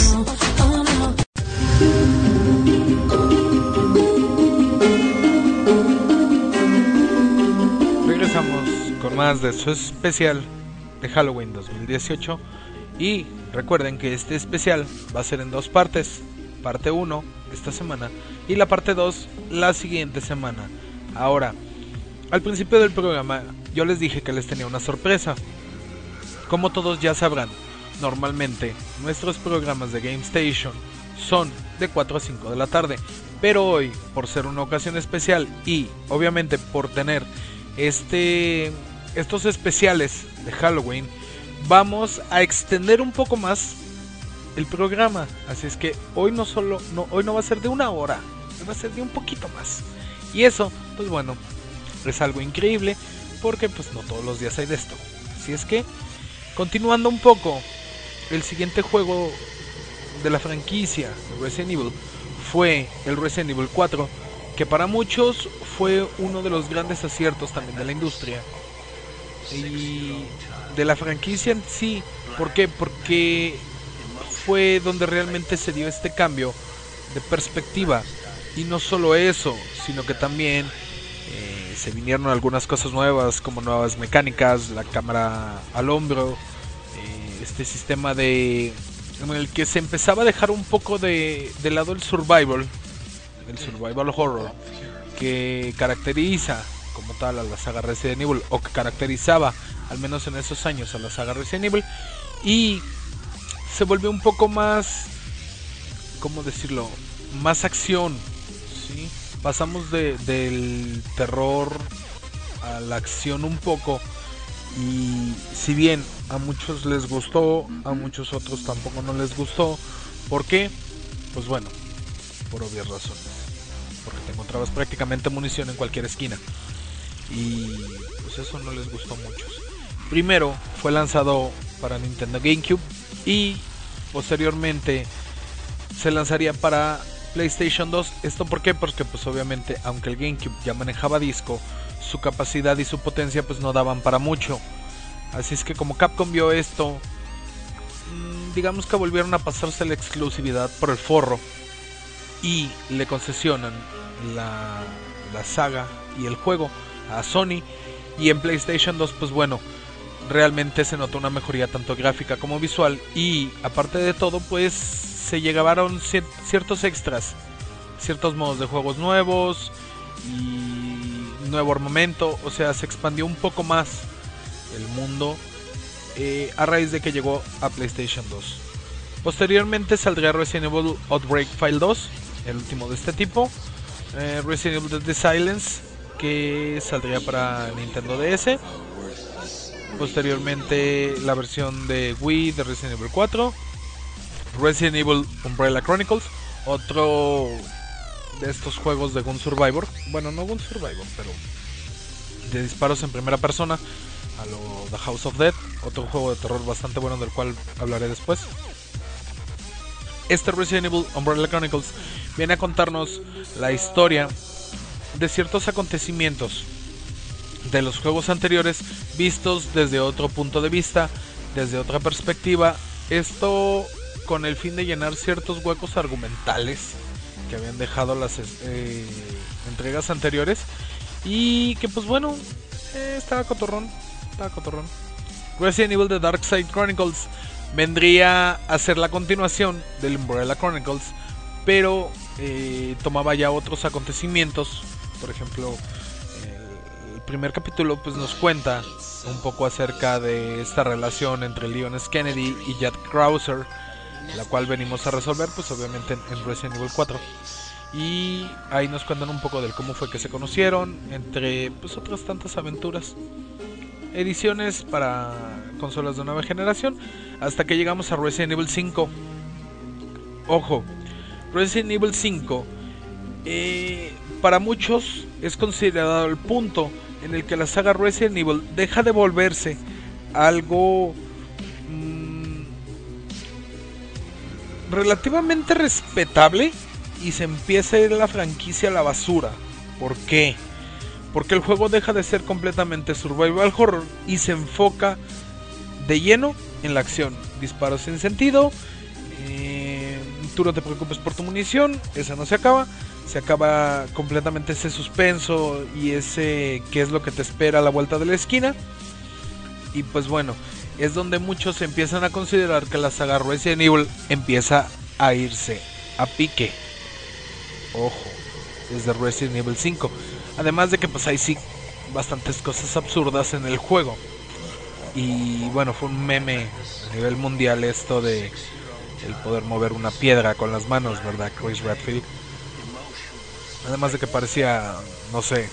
Regresamos con más de su especial de Halloween dos mil dieciocho. Y recuerden que este especial va a ser en dos partes. Parte uno esta semana y la parte dos la siguiente semana. Ahora, al principio del programa yo les dije que les tenía una sorpresa. Como todos ya sabrán, normalmente nuestros programas de Game Station son de cuatro a cinco de la tarde. Pero hoy, por ser una ocasión especial y obviamente por tener este, estos especiales de Halloween, vamos a extender un poco más el programa. Así es que hoy no solo no, hoy no va a ser de una hora, va a ser de un poquito más. Y eso, pues bueno, es algo increíble, porque pues no todos los días hay de esto. Así es que, continuando un poco, el siguiente juego de la franquicia de Resident Evil fue el Resident Evil cuatro, que para muchos fue uno de los grandes aciertos también de la industria y de la franquicia en sí. ¿Por qué? Porque fue donde realmente se dio este cambio de perspectiva. Y no solo eso, sino que también eh, se vinieron algunas cosas nuevas, como nuevas mecánicas, la cámara al hombro, eh, este sistema de en el que se empezaba a dejar un poco de, de lado el survival, el survival horror, que caracteriza como tal a la saga Resident Evil, o que caracterizaba al menos en esos años a la saga Resident Evil, y se volvió un poco más, ¿cómo decirlo?, más acción, ¿sí? Pasamos de, del terror a la acción un poco, y si bien a muchos les gustó, a muchos otros tampoco no les gustó. ¿Por qué? Pues bueno, por obvias razones, porque te encontrabas prácticamente munición en cualquier esquina, y pues eso no les gustó a muchos. Primero fue lanzado para Nintendo GameCube y posteriormente se lanzaría para PlayStation dos. ¿Esto por qué? Porque pues obviamente, aunque el GameCube ya manejaba disco, su capacidad y su potencia pues no daban para mucho. Así es que como Capcom vio esto, digamos que volvieron a pasarse la exclusividad por el forro y le concesionan la, la saga y el juego a Sony. Y en PlayStation dos pues bueno, realmente se notó una mejoría tanto gráfica como visual, y aparte de todo pues se llegaron ciertos extras, ciertos modos de juegos nuevos y nuevo armamento. O sea, se expandió un poco más el mundo eh, a raíz de que llegó a PlayStation dos. Posteriormente saldría Resident Evil Outbreak File dos, el último de este tipo, eh, Resident Evil The Silence, que saldría para Nintendo D S. Posteriormente la versión de Wii de Resident Evil cuatro, Resident Evil Umbrella Chronicles, otro de estos juegos de Gun Survivor, bueno, no Gun Survivor, pero de disparos en primera persona, a lo The House of Dead, otro juego de terror bastante bueno del cual hablaré después. Este Resident Evil Umbrella Chronicles viene a contarnos la historia de ciertos acontecimientos de los juegos anteriores, vistos desde otro punto de vista, desde otra perspectiva. Esto con el fin de llenar ciertos huecos argumentales que habían dejado las eh, entregas anteriores, y que pues bueno, eh, estaba cotorrón, estaba cotorrón. Resident Evil The Dark Side Chronicles vendría a ser la continuación del Umbrella Chronicles, pero eh, tomaba ya otros acontecimientos. Por ejemplo, el primer capítulo pues nos cuenta un poco acerca de esta relación entre Leon S. Kennedy y Jack Krauser, la cual venimos a resolver pues obviamente en, en Resident Evil cuatro, y ahí nos cuentan un poco del cómo fue que se conocieron, entre pues otras tantas aventuras, ediciones para consolas de nueva generación, hasta que llegamos a Resident Evil cinco. Ojo, Resident Evil cinco eh, para muchos es considerado el punto en el que la saga Resident Evil deja de volverse algo mmm, relativamente respetable y se empieza a ir la franquicia a la basura. ¿Por qué? Porque el juego deja de ser completamente survival horror y se enfoca de lleno en la acción. Disparos sin sentido. Eh, tú no te preocupes por tu munición. Esa no se acaba. Se acaba completamente ese suspenso y ese qué es lo que te espera a la vuelta de la esquina. Y pues bueno, es donde muchos empiezan a considerar que la saga Resident Evil empieza a irse a pique. Ojo, desde Resident Evil cinco. Además de que pues hay sí bastantes cosas absurdas en el juego. Y bueno, fue un meme a nivel mundial esto de el poder mover una piedra con las manos, ¿verdad, Chris Redfield? Además de que parecía, no sé,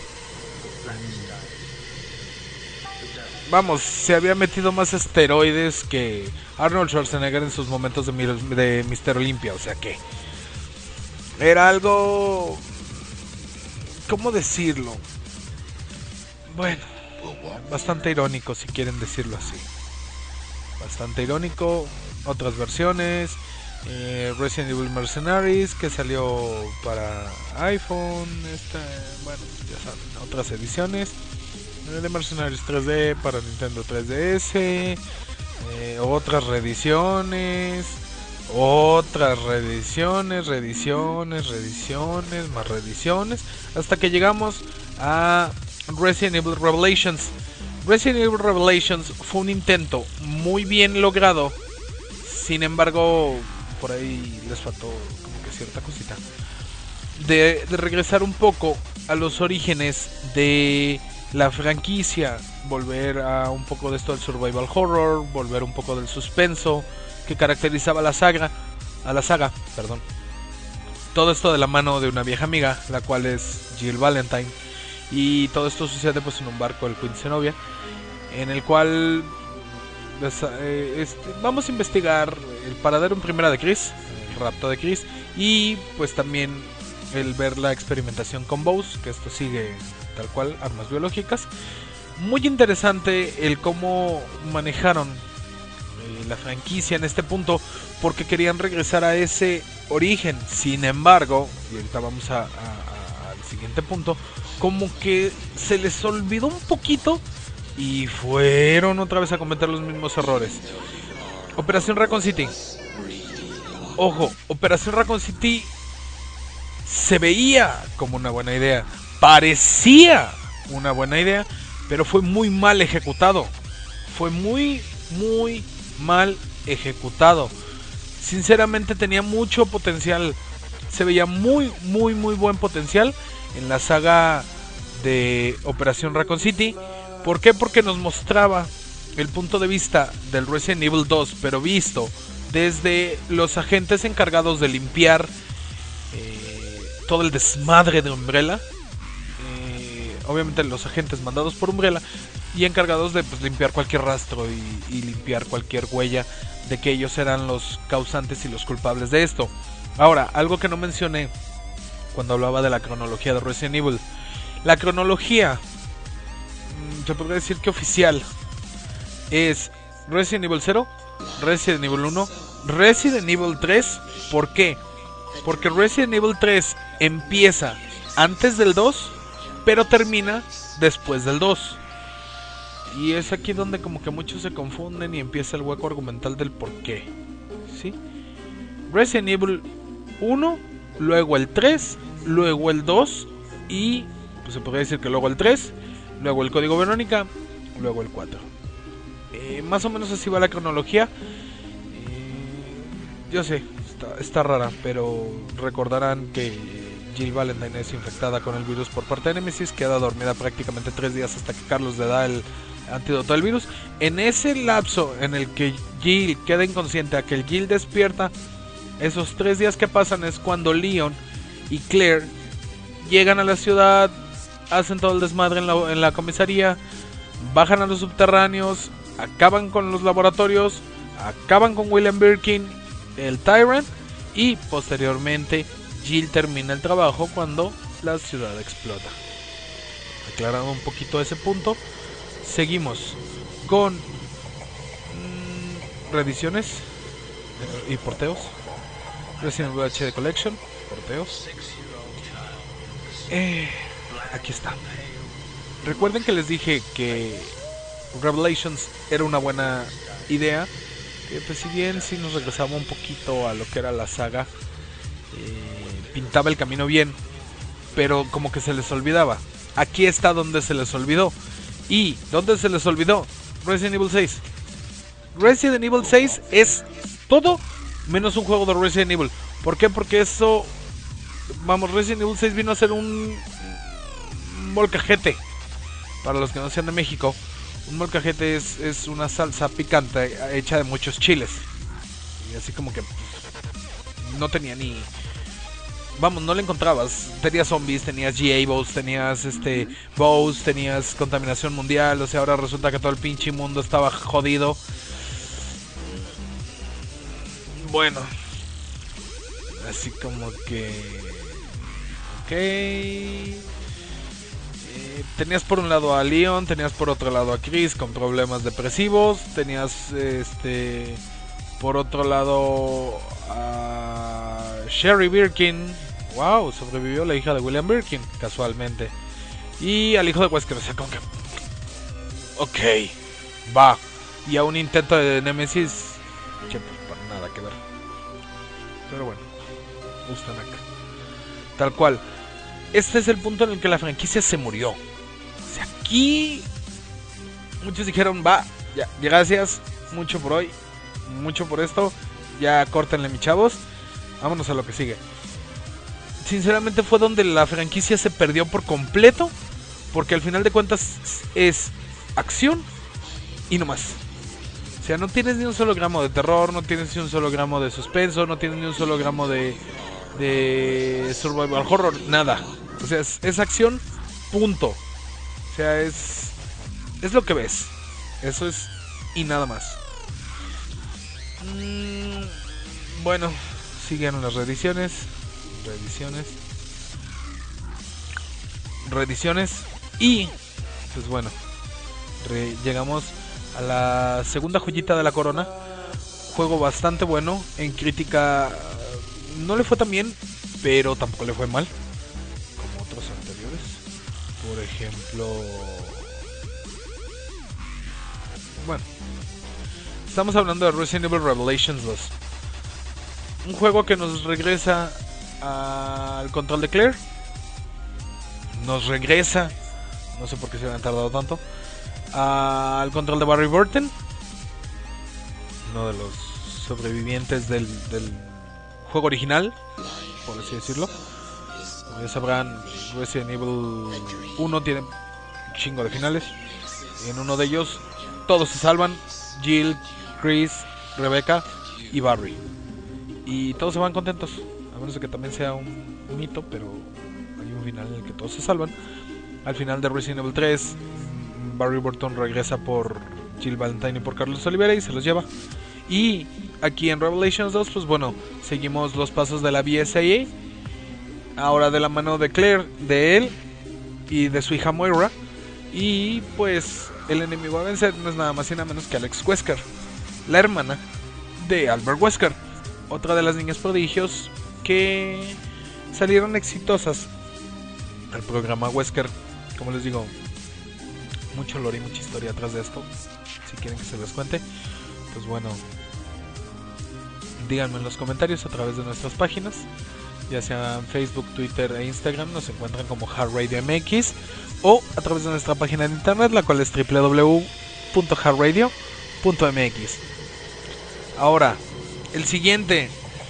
vamos, se había metido más esteroides que Arnold Schwarzenegger en sus momentos de, de míster Olympia. O sea que era algo, ¿cómo decirlo? Bueno, bastante irónico, si quieren decirlo así. Bastante irónico. Otras versiones. Eh, Resident Evil Mercenaries, que salió para iPhone. Esta, bueno, ya saben, otras ediciones. Eh, de Mercenaries tres D para Nintendo tres D S. Eh, otras reediciones. Otras reediciones, reediciones, reediciones, más reediciones. Hasta que llegamos a Resident Evil Revelations. Resident Evil Revelations fue un intento muy bien logrado. Sin embargo, por ahí les faltó como que cierta cosita de, de regresar un poco a los orígenes de la franquicia. Volver a un poco de esto del survival horror. Volver un poco del suspenso que caracterizaba a la saga, a la saga, perdón. Todo esto de la mano de una vieja amiga, la cual es Jill Valentine. Y todo esto sucede pues en un barco del Queen Zenobia, en el cual pues, eh, este, vamos a investigar el paradero en primera de Chris, el rapto de Chris, y pues también el ver la experimentación con Bose, que esto sigue tal cual, armas biológicas. Muy interesante el cómo manejaron eh, la franquicia en este punto, porque querían regresar a ese origen. Sin embargo, y ahorita vamos a, a, a, al siguiente punto, como que se les olvidó un poquito y fueron otra vez a cometer los mismos errores. Operación Raccoon City. Ojo, Operación Raccoon City se veía como una buena idea, parecía una buena idea, pero fue muy mal ejecutado. Fue muy, muy mal ejecutado. Sinceramente tenía mucho potencial. Se veía muy, muy, muy buen potencial en la saga de Operación Raccoon City. ¿Por qué? Porque nos mostraba el punto de vista del Resident Evil dos, pero visto desde los agentes encargados de limpiar eh, todo el desmadre de Umbrella. Eh, obviamente los agentes mandados por Umbrella y encargados de pues, limpiar cualquier rastro y, y limpiar cualquier huella de que ellos eran los causantes y los culpables de esto. Ahora, algo que no mencioné cuando hablaba de la cronología de Resident Evil. La cronología, se podría decir que oficial, es Resident Evil cero, Resident Evil uno, Resident Evil tres. ¿Por qué? Porque Resident Evil tres empieza antes del dos, pero termina después del dos. Y es aquí donde como que muchos se confunden y empieza el hueco argumental del por qué. ¿Sí? Resident Evil uno, luego el tres, luego el dos y pues se podría decir que luego el tres, luego el Código Verónica, luego el cuatro. Eh, más o menos así va la cronología. Eh, yo sé, está, está rara, pero recordarán que Jill Valentine es infectada con el virus por parte de Nemesis, queda dormida prácticamente tres días hasta que Carlos le da el antídoto al virus. En ese lapso en el que Jill queda inconsciente a que el Jill despierta, esos tres días que pasan es cuando Leon y Claire llegan a la ciudad, hacen todo el desmadre en la, en la comisaría, bajan a los subterráneos, acaban con los laboratorios, acaban con William Birkin, el Tyrant, y posteriormente Jill termina el trabajo cuando la ciudad explota. Aclarando un poquito ese punto, seguimos con mmm, reediciones y porteos. Resident Evil H D Collection, porteos. Eh, aquí está. Recuerden que les dije que Revelations era una buena idea. Que pues si bien sí nos regresaba un poquito a lo que era la saga, eh, pintaba el camino bien, pero como que se les olvidaba. Aquí está donde se les olvidó. ¿Y dónde se les olvidó? Resident Evil seis. Resident Evil seis es todo menos un juego de Resident Evil. ¿Por qué? Porque eso... Vamos, Resident Evil seis vino a ser un... un molcajete. Para los que no sean de México, un molcajete es, es una salsa picante hecha de muchos chiles. Y así como que... no tenía ni... Vamos, no le encontrabas. Tenías zombies, tenías G A bows, tenías este bows, tenías contaminación mundial. O sea, ahora resulta que todo el pinche mundo estaba jodido. Bueno, así como que... Ok... Eh, tenías por un lado a Leon, tenías por otro lado a Chris con problemas depresivos. Tenías este... por otro lado a Sherry Birkin. Wow, sobrevivió la hija de William Birkin, casualmente. Y al hijo de Wesker, o sea, como que... Ok, va. Y a un intento de Nemesis que pues para nada que ver. Pero bueno, gustan acá. Tal cual. Este es el punto en el que la franquicia se murió. O sea, aquí muchos dijeron, va, ya, gracias, mucho por hoy, mucho por esto, ya córtenle, mis chavos, vámonos a lo que sigue. Sinceramente fue donde la franquicia se perdió por completo, porque al final de cuentas es acción y no más. O sea, no tienes ni un solo gramo de terror, no tienes ni un solo gramo de suspenso, no tienes ni un solo gramo de, de survival horror, nada. O sea, es, es acción, punto. O sea, es, es lo que ves. Eso es y nada más. Mm, bueno, siguen las reediciones. Reediciones. Reediciones. Y, pues bueno, re, llegamos a la segunda joyita de la corona. Juego bastante bueno. En crítica no le fue tan bien, pero tampoco le fue mal como otros anteriores. Por ejemplo, bueno, estamos hablando de Resident Evil Revelations dos. Un juego que nos regresa al control de Claire. Nos regresa, no sé por qué se habían tardado tanto, al control de Barry Burton, uno de los sobrevivientes del, del juego original, por así decirlo. Como ya sabrán, Resident Evil uno tiene un chingo de finales. En uno de ellos todos se salvan: Jill, Chris, Rebecca y Barry. Y todos se van contentos, a menos de que también sea un mito, pero hay un final en el que todos se salvan. Al final de Resident Evil tres, Barry Burton regresa por Jill Valentine y por Carlos Oliveira y se los lleva. Y aquí en Revelations dos, pues bueno, seguimos los pasos de la B S A, ahora de la mano de Claire, de él y de su hija Moira. Y pues el enemigo a vencer no es nada más y nada menos que Alex Wesker, la hermana de Albert Wesker, otra de las niñas prodigios que salieron exitosas al programa Wesker. Como les digo, mucho lore y mucha historia atrás de esto. Si quieren que se les cuente, pues bueno, díganme en los comentarios a través de nuestras páginas, ya sea en Facebook, Twitter e Instagram. Nos encuentran como Hard Radio M X, o a través de nuestra página de internet, la cual es doble u doble u doble u punto hard radio punto m x. Ahora, el siguiente,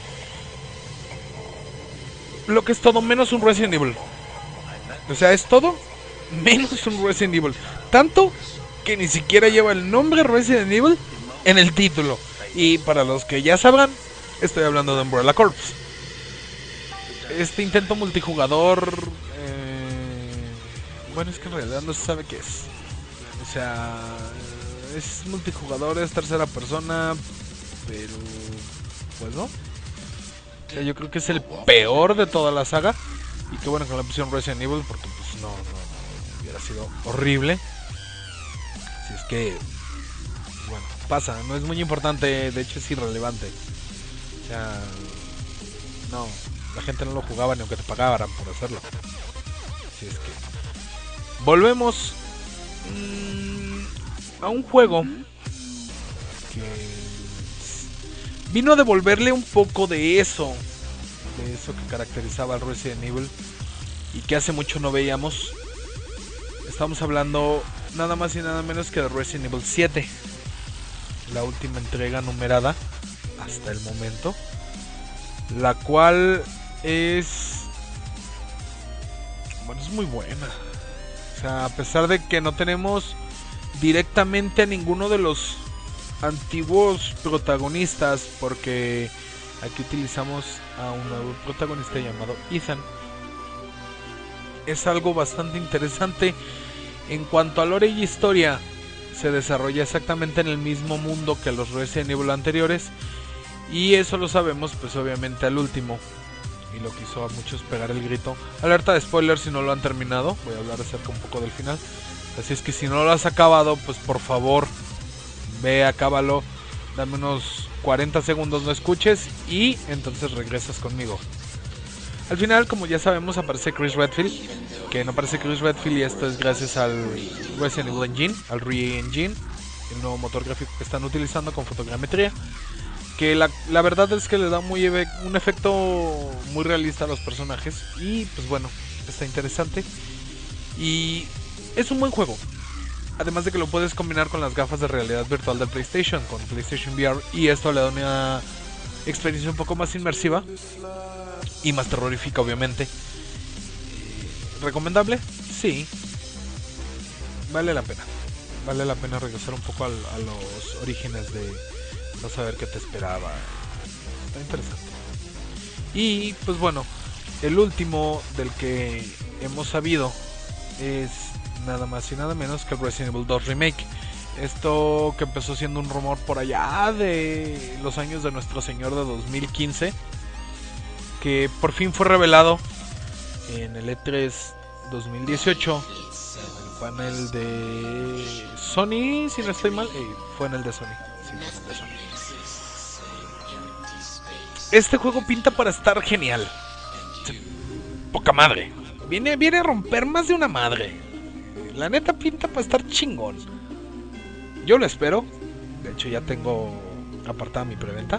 lo que es todo menos un Resident Evil. O sea, es todo menos un Resident Evil. Tanto que ni siquiera lleva el nombre Resident Evil en el título. Y para los que ya sabrán, estoy hablando de Umbrella Corps. Este intento multijugador, eh, bueno, es que en realidad no se sabe qué es. O sea, es multijugador, es tercera persona, pero pues no. O sea, yo creo que es el peor de toda la saga. Y qué bueno que le pusieron Resident Evil, porque pues no, no, no hubiera sido horrible. Si es que, bueno, pasa, no es muy importante, de hecho es irrelevante. O sea, no, la gente no lo jugaba ni aunque te pagaran por hacerlo. Si es que volvemos. a un juego que vino a devolverle un poco de eso, de eso que caracterizaba al Resident Evil y que hace mucho no veíamos. Estamos hablando nada más y nada menos que de Resident Evil siete, la última entrega numerada hasta el momento, la cual es, bueno, es muy buena. O sea, a pesar de que no tenemos directamente a ninguno de los antiguos protagonistas, porque aquí utilizamos a un nuevo protagonista llamado Ethan, es algo bastante interesante. En cuanto a lore y historia, se desarrolla exactamente en el mismo mundo que los Resident Evil anteriores, y eso lo sabemos pues obviamente al último, y lo que hizo a muchos pegar el grito. Alerta de spoilers si no lo han terminado, voy a hablar acerca un poco del final, así es que si no lo has acabado, pues por favor ve, acábalo, dame unos cuarenta segundos, no escuches, y entonces regresas conmigo. Al final, como ya sabemos, aparece Chris Redfield, que no aparece Chris Redfield, y esto es gracias al Resident Evil Engine, al Re-Engine, el nuevo motor gráfico que están utilizando con fotogrametría, que la, la verdad es que le da muy un efecto muy realista a los personajes, y pues bueno, está interesante, y es un buen juego. Además de que lo puedes combinar con las gafas de realidad virtual del PlayStation, con PlayStation V R, y esto le da una experiencia un poco más inmersiva y más terrorífica, obviamente. ¿Recomendable? Sí. Vale la pena. Vale la pena regresar un poco al, a los orígenes de no saber qué te esperaba. Está interesante. Y pues bueno, el último del que hemos sabido es nada más y nada menos que el Resident Evil dos Remake. Esto que empezó siendo un rumor por allá de los años de nuestro señor de dos mil quince, que por fin fue revelado en el E tres dos mil dieciocho, en el panel de Sony, si no estoy mal, eh, fue en el de Sony, sí, fue en el de Sony. Este juego pinta para estar genial, poca madre, viene, viene a romper más de una madre, la neta pinta para estar chingón. Yo lo espero, de hecho ya tengo apartada mi preventa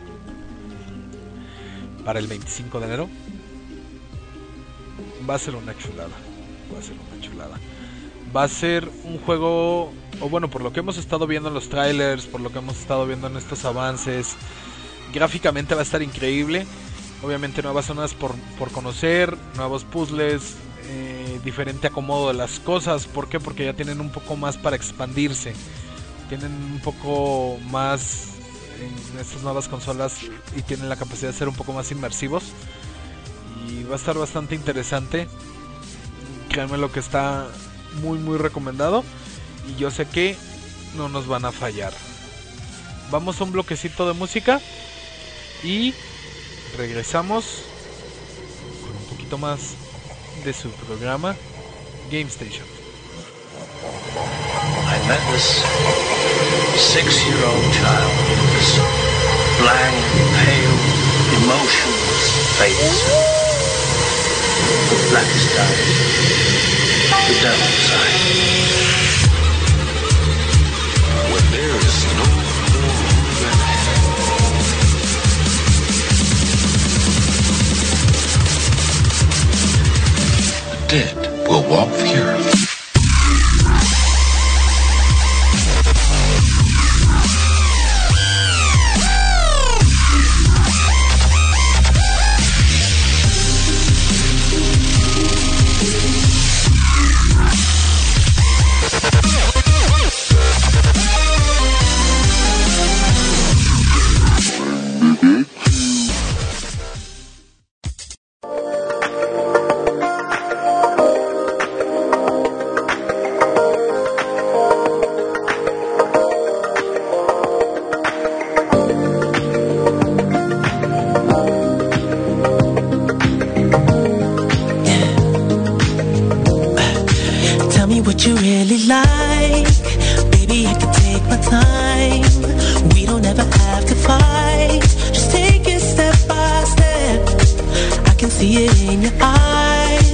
para el veinticinco de enero. Va a ser una chulada. Va a ser una chulada. Va a ser un juego, o bueno, por lo que hemos estado viendo en los trailers, por lo que hemos estado viendo en estos avances, gráficamente va a estar increíble. Obviamente nuevas zonas por, por conocer, nuevos puzzles, eh, diferente acomodo de las cosas. ¿Por qué? Porque ya tienen un poco más para expandirse. Tienen un poco más en estas nuevas consolas y tienen la capacidad de ser un poco más inmersivos, y va a estar bastante interesante. Créanme lo que está muy muy recomendado, y yo sé que no nos van a fallar. Vamos a un bloquecito de música y regresamos con un poquito más de su programa Game Station. I met this six-year-old child with this blank, pale, emotionless face, the blackest eyes, the devil's eyes. When there is no more room than hell, the dead will walk the earth.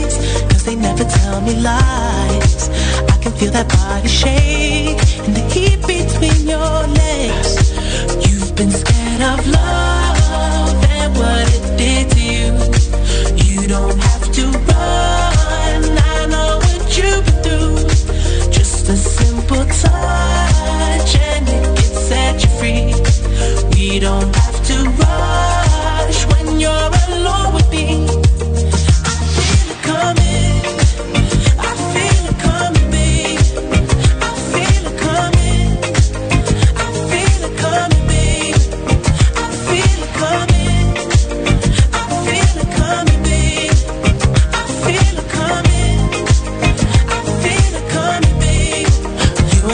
Feel that body shake and the heat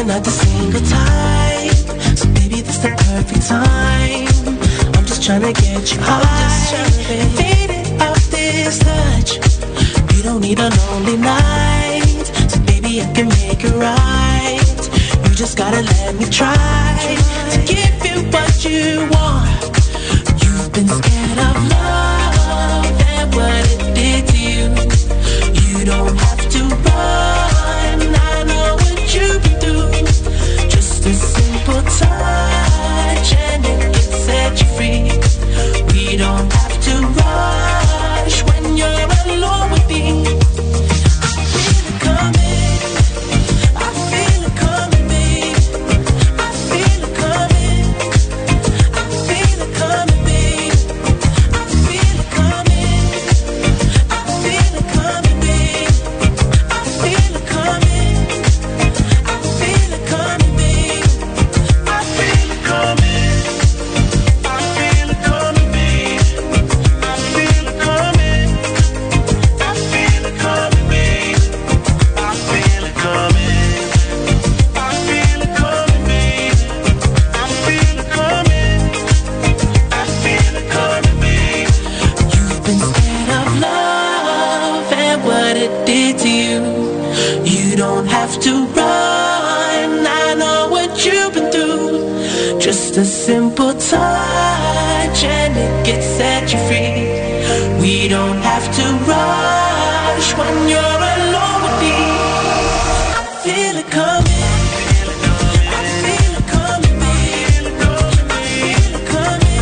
not the single type, so baby, this the perfect time. I'm just tryna get you high and faded off this touch. You don't need a lonely night, so baby, I can make it right. You just gotta let me try to give you what you want. You've been scared of love and what it did to you. You don't have to run, I know what you've been through. Just a simple touch and it can set you free. We don't have to rush when you're alone with me. I feel it coming, I feel it coming, babe. I feel it coming, I feel it coming, babe. I feel it coming, I feel it coming, babe. I feel it coming, I feel it coming, babe. I feel it coming, I feel it coming, babe. I feel it coming, I feel it coming, babe. I feel it coming, I feel it coming, babe. I feel it coming, I feel it coming, babe. You've been scared of love and what it did to you. You don't have to run, I know what you've been through. Just a simple touch and it gets set you free. We don't have to rush when you're alone with me. I feel it coming, I feel it coming, babe. I feel it coming,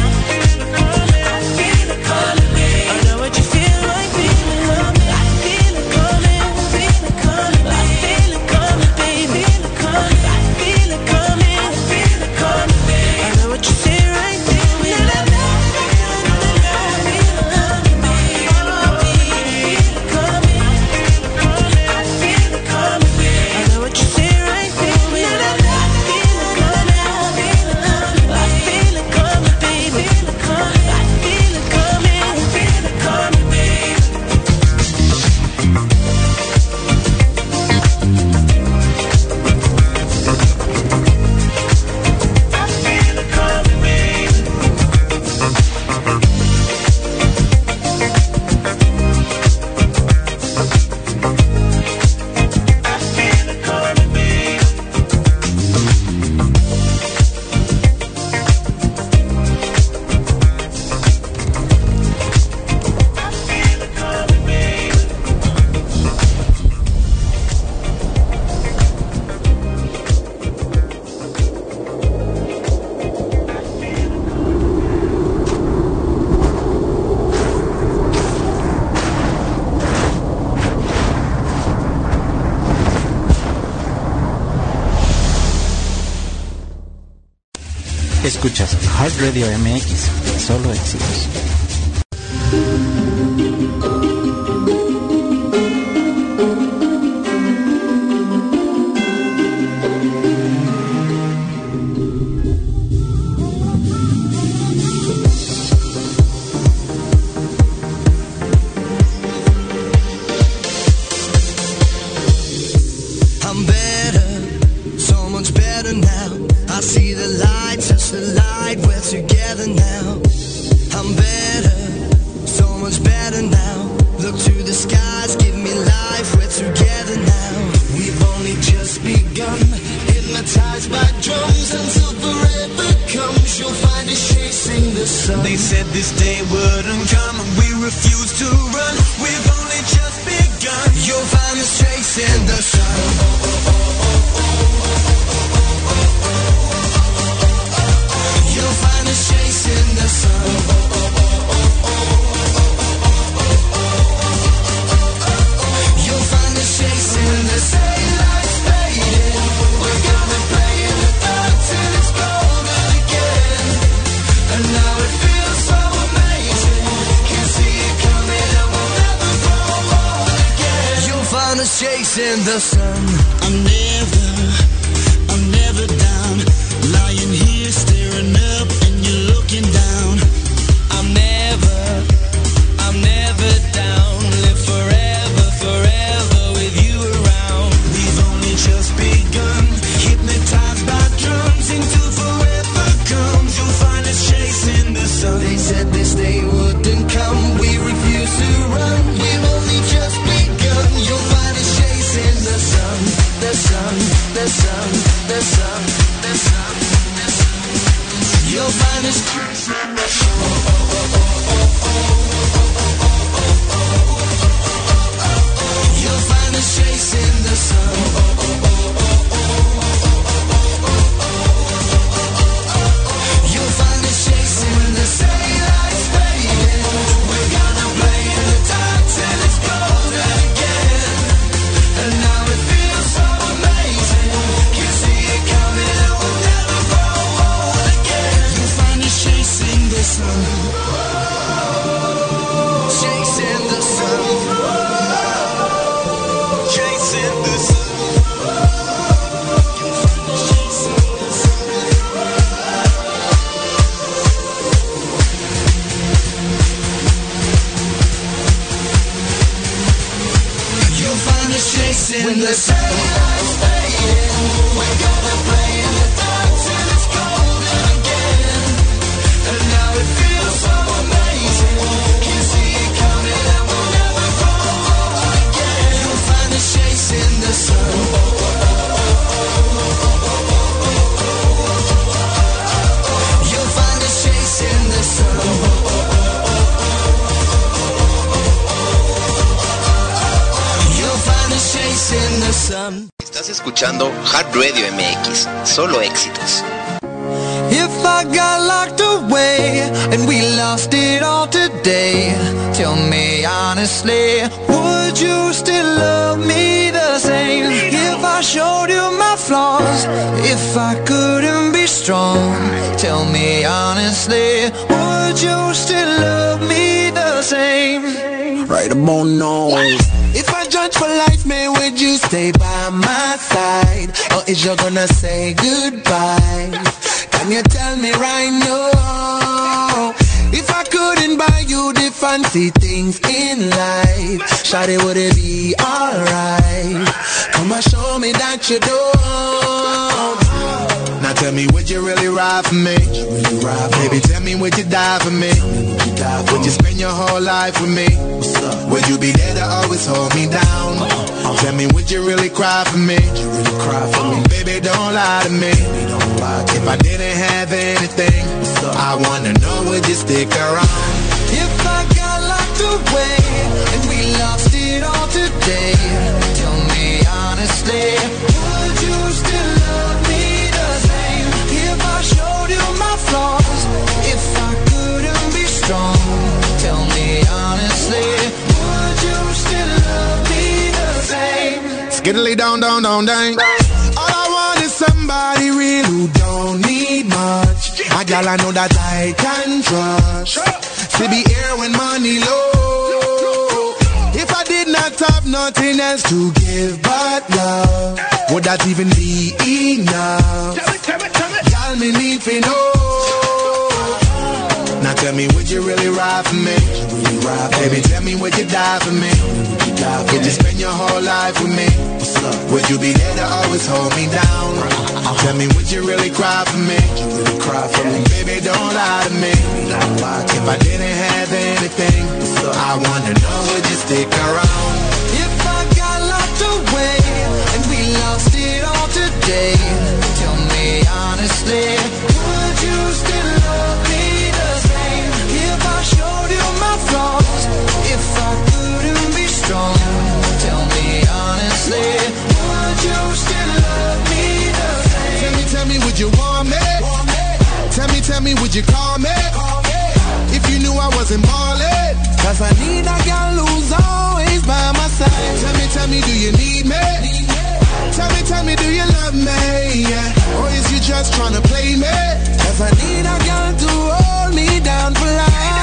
I feel it coming, babe. I know what you feel like, feeling coming. I feel it coming, feel it coming, I feel it coming, babe. Feel it coming, I feel it coming, I feel it coming, babe. I know what you feel right, babe. Escuchas Heart Radio M X, solo éxitos. I'm better, so much better now. I see the light, touch the light, we're together now. I'm better, so much better now. Look to the skies, give me life, we're together now. We've only just begun, hypnotized by drums until forever comes. You'll find us chasing the sun. They said this day wouldn't come, and we refuse to run. We've only just begun. You'll find us chasing the sun. You'll find us chasing the sun. You'll find us chasing the same lights fading. We're gonna play in the dark till it's golden again. And now it feels so amazing. Can see it coming and we'll never grow old again. You'll find us chasing the sun. I'm never, I'm never down. Lying here staring up and you're looking down. I'm never, I'm never down. Live forever, forever with you around. We've only just begun. Hypnotized sun, the sun, the sun, the sun. You'll find this chase in the sun. Oh, oh, oh, oh, oh, oh, oh, oh, oh, oh. You'll find this chase in the sun. Oh, oh, oh, oh, oh, oh, oh. You'll find this chase in the daylight fading. We're gonna play in the dark till it's golden again. And now it feels so amazing. Can see it coming and we'll never grow old again. You'll find us chasing the sun. Chasing the sun. Chasing the sun. You'll find us chasing the sun. You'll find us chasing when the sunlight's fading. We're gonna play in the dark till it's golden again. And now it feels so amazing. Can see it coming and we'll never grow old again. You'll find us chasing the sun. You'll find us chasing the sun. You'll find us chasing the sun. Estás escuchando Hard Radio M X, solo éxitos. If I got locked away and we lost it all today, tell me honestly, would you still love me the same? If I showed you my flaws, if I couldn't be strong, tell me honestly, would you still love me the same? Right about now. If I judge for life, man, would you stay by my side? Or is you gonna say goodbye? Can you tell me right now? If I couldn't buy you the fancy things in life, shawty, would it be alright? Come and show me that you don't. Now tell me, would you really ride for me? Really ride for Baby, tell me, would you die for me? Would you, die for would you spend your whole life with me? Would you be there to always hold me down? Uh-huh. Tell me, would you really cry for me? Would you really cry for me? Baby, don't lie to me. Baby, don't lie to if me. I didn't have anything, I wanna know, would you stick around? If I got locked away and we lost it all today, tell me honestly, would you still love me the same? If I showed you my flaws, if I couldn't be strong, tell me honestly, would you still love me the same? Skiddly down, down, down, down. All I want is somebody real who don't need much. A gal I know that I can trust. To be here when money low. If I did not have nothing else to give but love, would that even be enough? Gal, me need to know. Now tell me, would you really ride for me? Really ride for Baby, me? tell me, would you die for me? Would you, die for would me? you spend your whole life with me? Would you be there to always hold me down? Uh-huh. Tell me, would you really cry for me? Would you really cry for me? Baby, don't lie to me. Don't lie to if me. I didn't have anything, I wanna know, would you stick around? If I got locked away and we lost it all today, tell me honestly, would you still love me the same? If I showed you my flaws, if I couldn't be strong, tell me honestly, would you still love me the same? Tell me, tell me, would you want me? Want me? Tell me, tell me, would you call me? Call me. If you knew I wasn't ballin', cause I need a girl who's always by my side. Tell me, tell me, do you need me? Need me? Tell me, tell me, do you love me? Yeah. Or is you just tryna play me? Cause I need a girl to hold me down for life.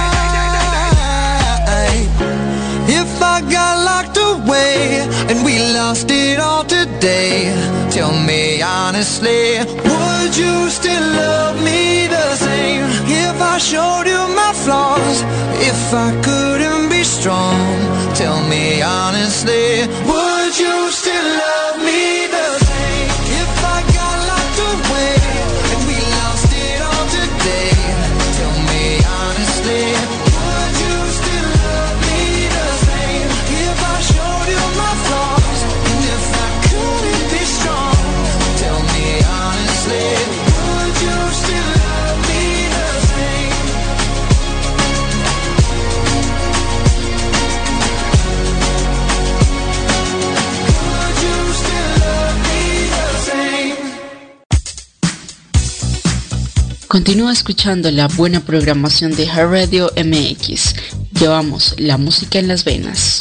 If I got locked away and we lost it all today, tell me honestly, would you still love me the same? If I showed you my flaws, if I couldn't be strong, tell me honestly, would you still love me the same? If I got locked away and we lost it all today, tell me honestly, would you still love me the same? If I showed you my flaws, and if I couldn't be strong, tell Continúa escuchando la buena programación de Hard Radio M X. Llevamos la música en las venas.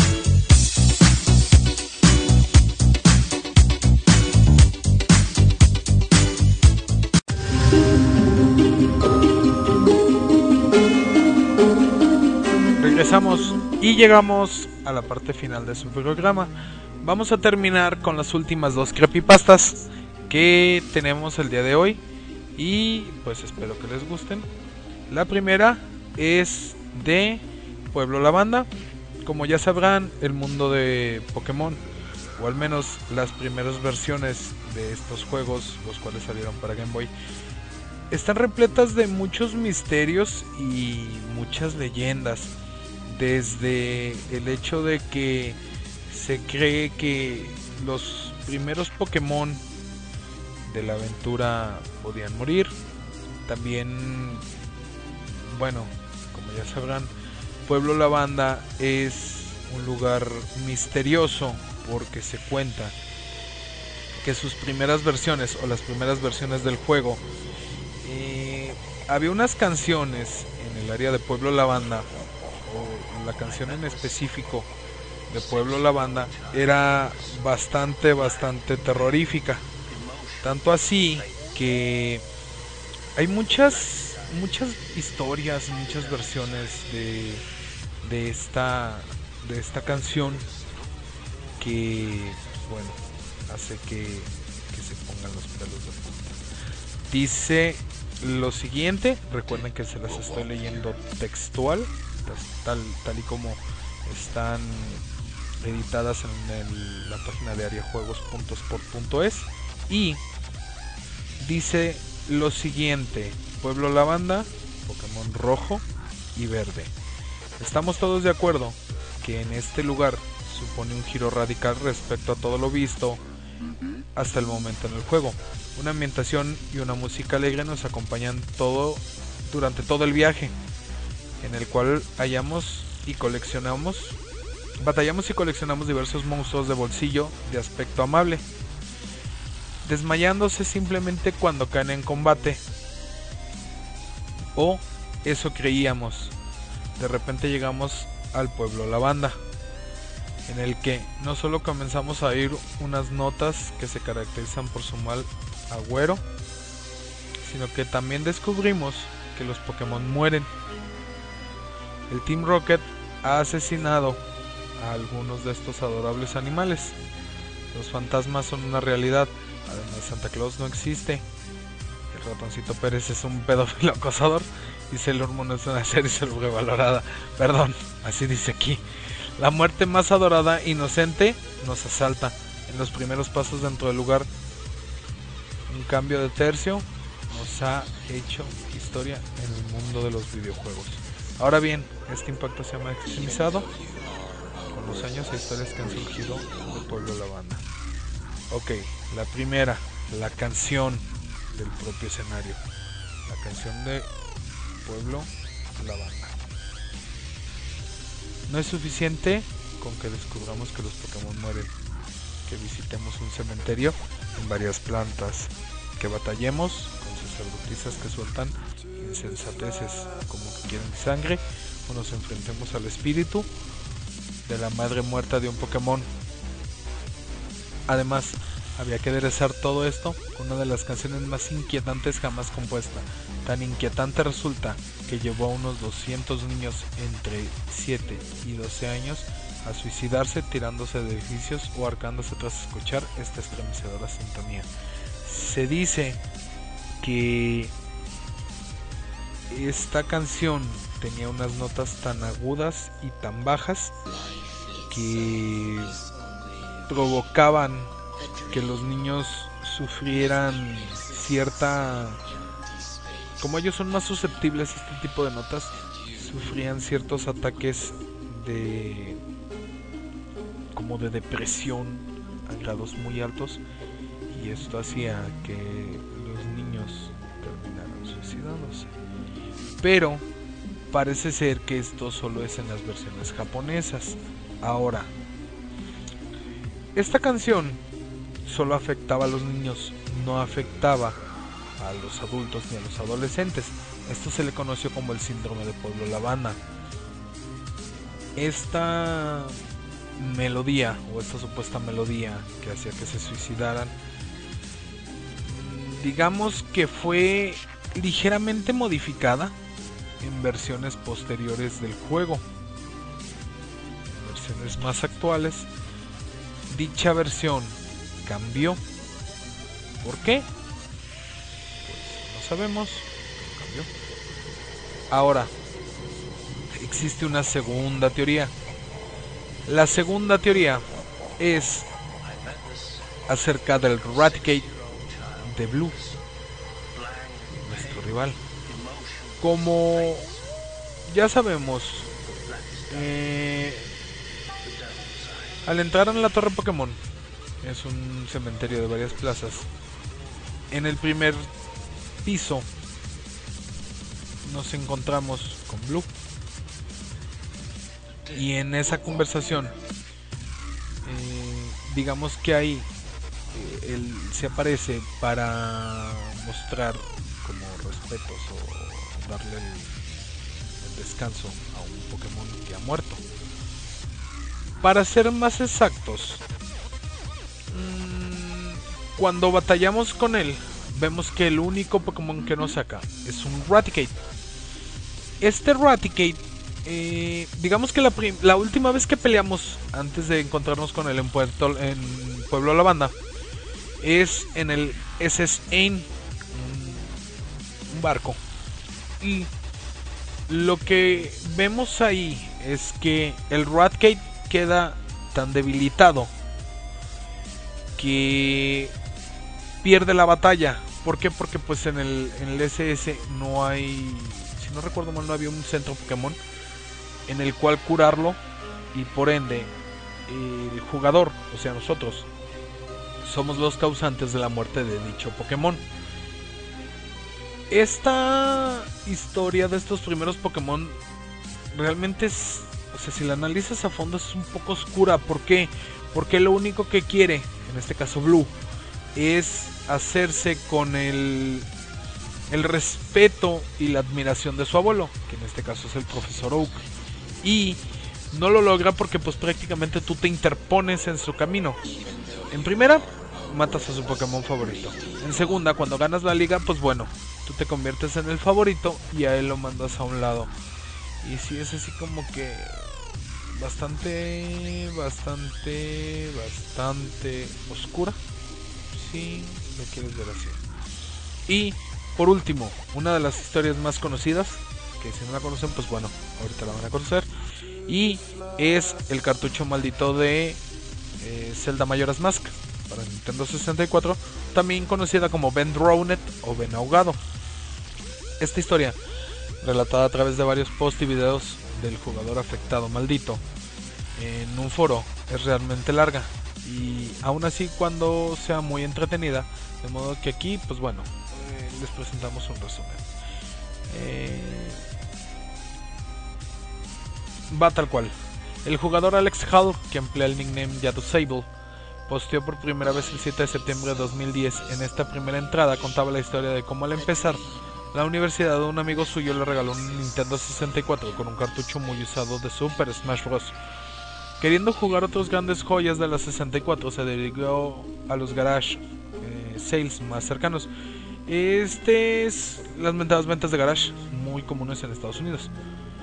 Regresamos y llegamos a la parte final de su programa. Vamos a terminar con las últimas dos creepypastas que tenemos el día de hoy y pues espero que les gusten. La primera es de Pueblo Lavanda. Como ya sabrán, el mundo de Pokémon, o al menos las primeras versiones de estos juegos, los cuales salieron para Game Boy, están repletas de muchos misterios y muchas leyendas. Desde el hecho de que se cree que los primeros Pokémon de la aventura podían morir. También, bueno, como ya sabrán, Pueblo Lavanda es un lugar misterioso porque se cuenta que sus primeras versiones o las primeras versiones del juego eh, había unas canciones en el área de Pueblo Lavanda, o la canción en específico de Pueblo Lavanda era bastante bastante terrorífica, tanto así que hay muchas muchas historias, muchas versiones de de esta de esta canción que bueno hace que, que se pongan los pelos de punta. Dice lo siguiente, recuerden que se las estoy leyendo textual, tal, tal y como están editadas en el, la página de ariajuegos punto sport punto es, y dice lo siguiente: Pueblo Lavanda, Pokémon rojo y verde. Estamos todos de acuerdo que en este lugar supone un giro radical respecto a todo lo visto hasta el momento en el juego. Una ambientación y una música alegre nos acompañan todo durante todo el viaje, en el cual hallamos y coleccionamos, batallamos y coleccionamos diversos monstruos de bolsillo de aspecto amable, desmayándose simplemente cuando caen en combate, o eso creíamos. De repente llegamos al Pueblo Lavanda, en el que no solo comenzamos a oír unas notas que se caracterizan por su mal agüero, sino que también descubrimos que los Pokémon mueren. El Team Rocket ha asesinado a algunos de estos adorables animales. Los fantasmas son una realidad. Además, Santa Claus no existe. El ratoncito Pérez es un pedófilo acosador y Sailor Moon es una serie sobrevalorada. Perdón, así dice aquí. La muerte más adorada, inocente, nos asalta en los primeros pasos dentro del lugar. Un cambio de tercio nos ha hecho historia en el mundo de los videojuegos. Ahora bien, este impacto se ha maximizado con los años e historias que han surgido de Pueblo Lavanda. Ok, la primera, la canción del propio escenario. La canción de Pueblo Lavanda. No es suficiente con que descubramos que los Pokémon mueren, que visitemos un cementerio en varias plantas, que batallemos con sacerdotisas que sueltan insensateces como que quieren sangre, o nos enfrentemos al espíritu de la madre muerta de un Pokémon. Además, había que aderezar todo esto con una de las canciones más inquietantes jamás compuesta. Tan inquietante resulta que llevó a unos doscientos niños entre siete y doce años a suicidarse tirándose de edificios o ahorcándose tras escuchar esta estremecedora sintonía. Se dice que esta canción tenía unas notas tan agudas y tan bajas que provocaban que los niños sufrieran cierta... Como ellos son más susceptibles a este tipo de notas, sufrían ciertos ataques de... como de depresión a grados muy altos, y esto hacía que los niños terminaran suicidándose. Pero parece ser que esto solo es en las versiones japonesas. Ahora, esta canción solo afectaba a los niños, no afectaba a los adultos ni a los adolescentes. Esto se le conoció como el síndrome de Pueblo La Habana. Esta melodía, o esta supuesta melodía que hacía que se suicidaran, digamos que fue ligeramente modificada en versiones posteriores del juego. En versiones más actuales, dicha versión cambió. ¿Por qué? Pues no sabemos. Cambió. Ahora, existe una segunda teoría. La segunda teoría es acerca del Raticate de Blue, nuestro rival. Como ya sabemos, eh, al entrar en la torre Pokémon, es un cementerio de varias plazas. En el primer piso nos encontramos con Blue. Y en esa conversación, eh, digamos que ahí eh, él se aparece para mostrar como respetos o darle el, el descanso a un Pokémon que ha muerto. Para ser más exactos, mmm, cuando batallamos con él, vemos que el único Pokémon que nos saca es un Raticate. Este Raticate, Eh, digamos que la, la última vez que peleamos antes de encontrarnos con él en, Puerto, en Pueblo La Banda es en el S S Ain, un, un barco, y lo que vemos ahí es que el Raticate queda tan debilitado que pierde la batalla. ¿Por qué? Porque pues en el, en el S S no hay, si no recuerdo mal, no había un centro Pokémon en el cual curarlo, y por ende el jugador, o sea nosotros, somos los causantes de la muerte de dicho Pokémon. Esta historia de estos primeros Pokémon realmente es, o sea, si la analizas a fondo, es un poco oscura. ¿Por qué? Porque lo único que quiere, en este caso Blue, es hacerse con el el respeto y la admiración de su abuelo, que en este caso es el Profesor Oak. Y no lo logra porque pues prácticamente tú te interpones en su camino. En primera, matas a su Pokémon favorito. En segunda, cuando ganas la liga, pues bueno, tú te conviertes en el favorito y a él lo mandas a un lado. Y sí, es así como que bastante, bastante, bastante oscura, si lo quieres ver así. Y por último, una de las historias más conocidas, que si no la conocen, pues bueno, ahorita la van a conocer, y es el cartucho maldito de eh, Zelda Majora's Mask para Nintendo sesenta y cuatro, también conocida como Ben Drowned o Ben Ahogado. Esta historia, relatada a través de varios posts y videos del jugador afectado maldito en un foro, es realmente larga, y aún así cuando sea muy entretenida, de modo que aquí, pues bueno, eh, les presentamos un resumen. Eh, va tal cual. El jugador Alex Hall, que emplea el nickname Yadu Sable, posteó por primera vez el siete de septiembre de dos mil diez. En esta primera entrada contaba la historia de cómo al empezar la universidad, un amigo suyo le regaló un Nintendo sesenta y cuatro con un cartucho muy usado de Super Smash Bros. Queriendo jugar otras grandes joyas de la sesenta y cuatro, se dirigió a los garage eh, sales más cercanos. Este es las mentadas ventas de garage, muy comunes en Estados Unidos.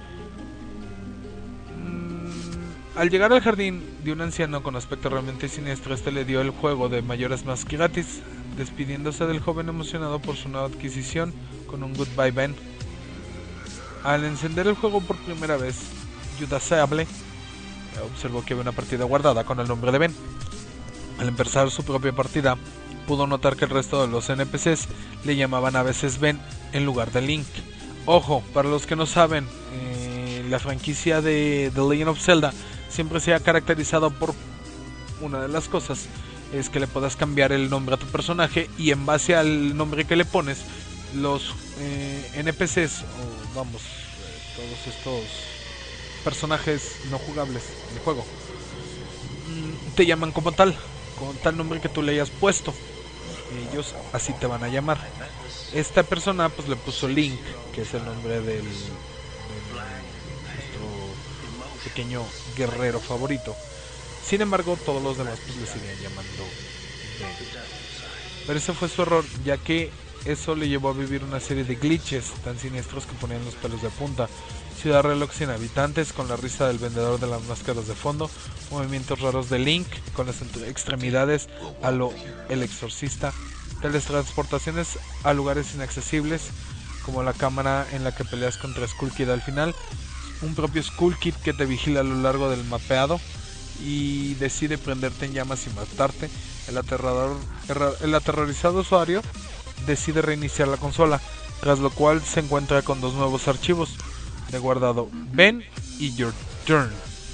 Mm, al llegar al jardín de un anciano con aspecto realmente siniestro, este le dio el juego de Majora's Mask gratis, despidiéndose del joven emocionado por su nueva adquisición con un Goodbye Ben. Al encender el juego por primera vez, Yuda Sable observó que había una partida guardada con el nombre de Ben. Al empezar su propia partida, pudo notar que el resto de los N P Cs le llamaban a veces Ben en lugar de Link. Ojo, para los que no saben, eh, la franquicia de The Legend of Zelda siempre se ha caracterizado por una de las cosas, es que le puedas cambiar el nombre a tu personaje, y en base al nombre que le pones, los eh, N P Cs, o vamos, eh, todos estos personajes no jugables del juego, te llaman como tal, con tal nombre que tú le hayas puesto. ellos así te van a llamar. Esta persona pues le puso Link, que es el nombre del, del nuestro pequeño guerrero favorito. Sin embargo, todos los demás pues le siguen llamando Ben. Pero ese fue su error, ya que eso le llevó a vivir una serie de glitches tan siniestros que ponían los pelos de punta. Ciudad reloj sin habitantes, con la risa del vendedor de las máscaras de fondo, movimientos raros de Link con las extremidades a lo El Exorcista, teletransportaciones a lugares inaccesibles, como la cámara en la que peleas contra Skull Kid al final, un propio Skull Kid que te vigila a lo largo del mapeado y decide prenderte en llamas y matarte. El aterrador, el aterrorizado usuario decide reiniciar la consola, tras lo cual se encuentra con dos nuevos archivos de guardado: Ben y Your Turn.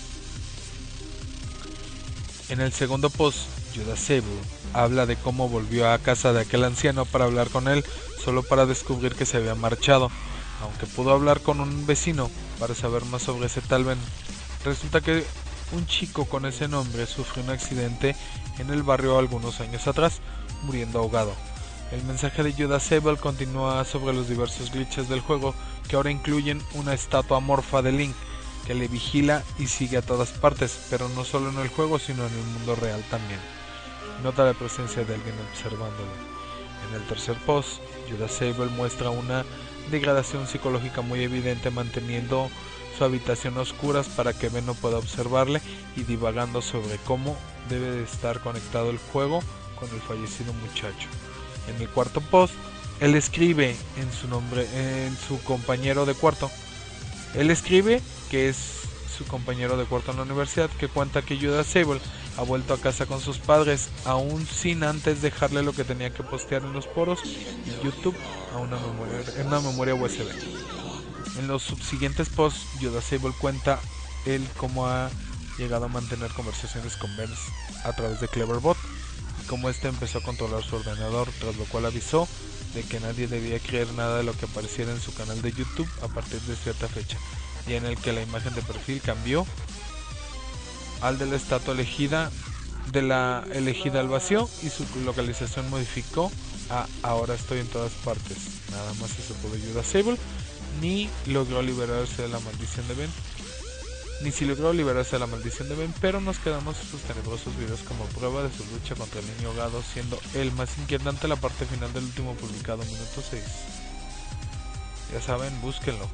En el segundo post, Judas Sable habla de cómo volvió a casa de aquel anciano para hablar con él, solo para descubrir que se había marchado, aunque pudo hablar con un vecino para saber más sobre ese tal Ben. Resulta que un chico con ese nombre sufrió un accidente en el barrio algunos años atrás, muriendo ahogado. El mensaje de Judas Sable continúa sobre los diversos glitches del juego, que ahora incluyen una estatua amorfa de Link que le vigila y sigue a todas partes, pero no solo en el juego sino en el mundo real también. Nota la presencia de alguien observándolo. En el tercer post, Judas Sable muestra una degradación psicológica muy evidente, manteniendo su habitación a oscuras para que Ben no pueda observarle y divagando sobre cómo debe de estar conectado el juego con el fallecido muchacho. En el cuarto post, él escribe en su nombre, en su compañero de cuarto. Él escribe que es su compañero de cuarto en la universidad, que cuenta que Judas Sable ha vuelto a casa con sus padres, aún sin antes dejarle lo que tenía que postear en los foros y YouTube a una memoria, en una memoria U S B. En los subsiguientes posts, Judas Sable cuenta él cómo ha llegado a mantener conversaciones con Ben a través de Cleverbot, como este empezó a controlar su ordenador, tras lo cual avisó de que nadie debía creer nada de lo que apareciera en su canal de YouTube a partir de cierta fecha, y en el que la imagen de perfil cambió al de la estatua elegida de la elegida al vacío y su localización modificó a ahora estoy en todas partes. Nada más eso pudo Judas Sable, ni logró liberarse de la maldición de Ben. Ni si logró liberarse de la maldición de Ben, pero nos quedamos sus tenebrosos videos como prueba de su lucha contra el niño ahogado, siendo el más inquietante la parte final del último publicado, minuto seis. Ya saben, búsquenlo.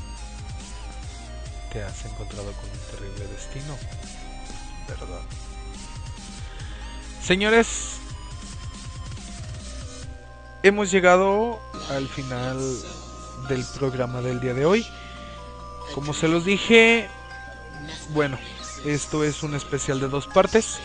Te has encontrado con un terrible destino, ¿verdad? Señores, hemos llegado al final del programa del día de hoy. Como se los dije, bueno, esto es un especial de dos partes.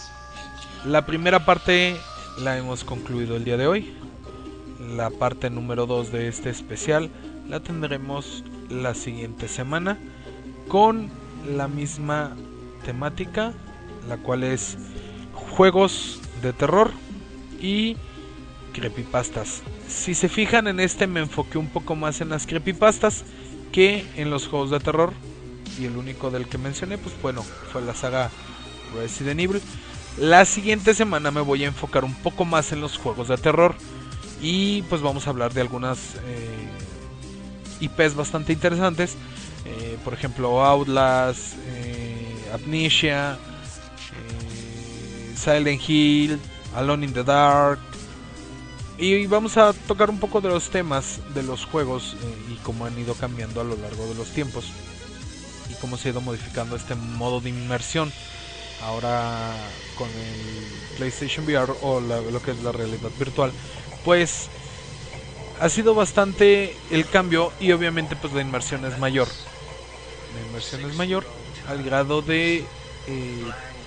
La primera parte la hemos concluido el día de hoy. La parte número dos de este especial la tendremos la siguiente semana con la misma temática, la cual es juegos de terror y creepypastas. Si se fijan, en este me enfoqué un poco más en las creepypastas que en los juegos de terror, y el único del que mencioné pues bueno fue la saga Resident Evil. La siguiente semana me voy a enfocar un poco más en los juegos de terror y pues vamos a hablar de algunas eh, I Pes bastante interesantes, eh, por ejemplo Outlast, eh, Amnesia, eh, Silent Hill, Alone in the Dark, y vamos a tocar un poco de los temas de los juegos eh, y cómo han ido cambiando a lo largo de los tiempos y cómo se ha ido modificando este modo de inmersión ahora con el PlayStation V R o la, lo que es la realidad virtual. Pues ha sido bastante el cambio y obviamente pues la inmersión es mayor. La inmersión es mayor al grado de eh,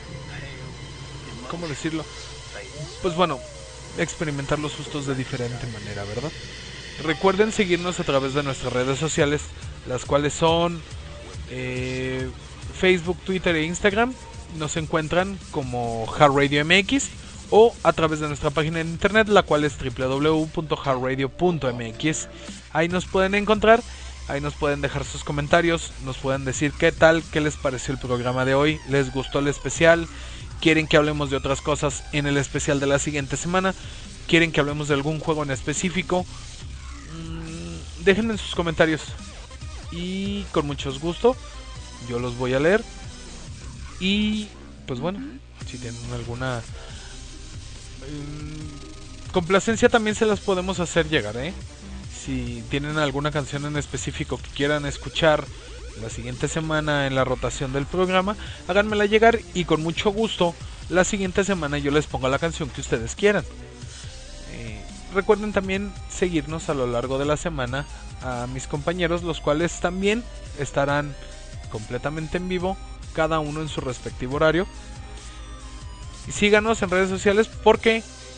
¿cómo decirlo? Pues bueno, experimentar los sustos de diferente manera, ¿verdad? Recuerden seguirnos a través de nuestras redes sociales, las cuales son eh, Facebook, Twitter e Instagram. Nos encuentran como Hard Radio M X o a través de nuestra página de internet, la cual es doble u doble u doble u punto hard radio punto m x. Ahí nos pueden encontrar, ahí nos pueden dejar sus comentarios, nos pueden decir qué tal, qué les pareció el programa de hoy, les gustó el especial, quieren que hablemos de otras cosas en el especial de la siguiente semana. quieren que hablemos de algún juego en específico, mmm, déjenme en sus comentarios y con mucho gusto yo los voy a leer. Y pues bueno, si tienen alguna mmm, complacencia también se las podemos hacer llegar, ¿eh? Si tienen alguna canción en específico que quieran escuchar la siguiente semana en la rotación del programa, háganmela llegar y con mucho gusto la siguiente semana yo les pongo la canción que ustedes quieran. Eh, recuerden también seguirnos a lo largo de la semana a mis compañeros, los cuales también estarán completamente en vivo, cada uno en su respectivo horario. Y síganos en redes sociales porque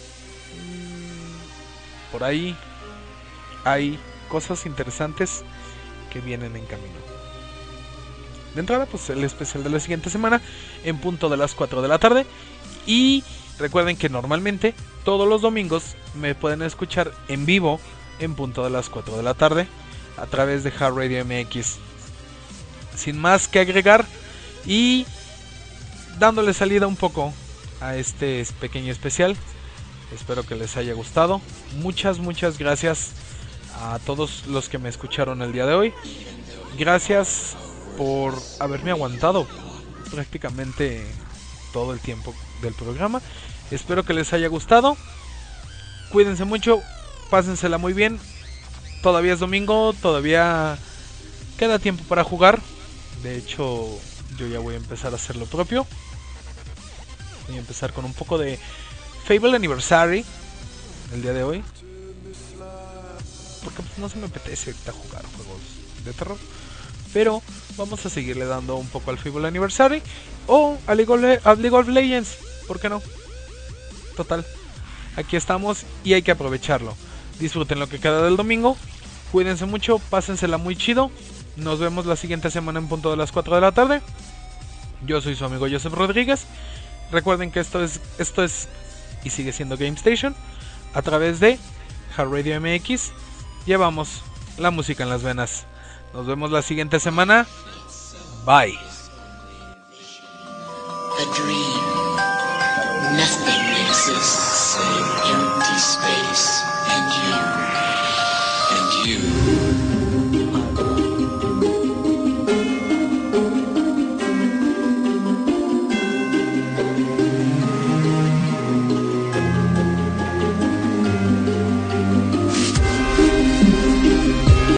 mmm, por ahí hay cosas interesantes que vienen en camino. De entrada, pues el especial de la siguiente semana en punto de las cuatro de la tarde. Y recuerden que normalmente todos los domingos me pueden escuchar en vivo en punto de las cuatro de la tarde a través de Hard Radio M X. Sin más que agregar y dándole salida un poco a este pequeño especial, espero que les haya gustado. Muchas, muchas gracias a todos los que me escucharon el día de hoy. Gracias por haberme aguantado prácticamente todo el tiempo del programa. Espero que les haya gustado. Cuídense mucho, pásensela muy bien. Todavía es domingo, todavía queda tiempo para jugar. De hecho, yo ya voy a empezar a hacer lo propio. Voy a empezar con un poco de Fable Anniversary el día de hoy, porque pues no se me apetece ahorita jugar juegos de terror. Pero vamos a seguirle dando un poco al Fable Anniversary o a League of, Le- a League of Legends, ¿por qué no? Total, aquí estamos y hay que aprovecharlo. Disfruten lo que queda del domingo. Cuídense mucho, pásensela muy chido. Nos vemos la siguiente semana en punto de las cuatro de la tarde. Yo soy su amigo Joseph Rodríguez. Recuerden que esto es, esto es y sigue siendo Game Station. A través de Hard Radio M X llevamos la música en las venas. Nos vemos la siguiente semana. Bye. A dream. Nothing exists save empty space and you. And you.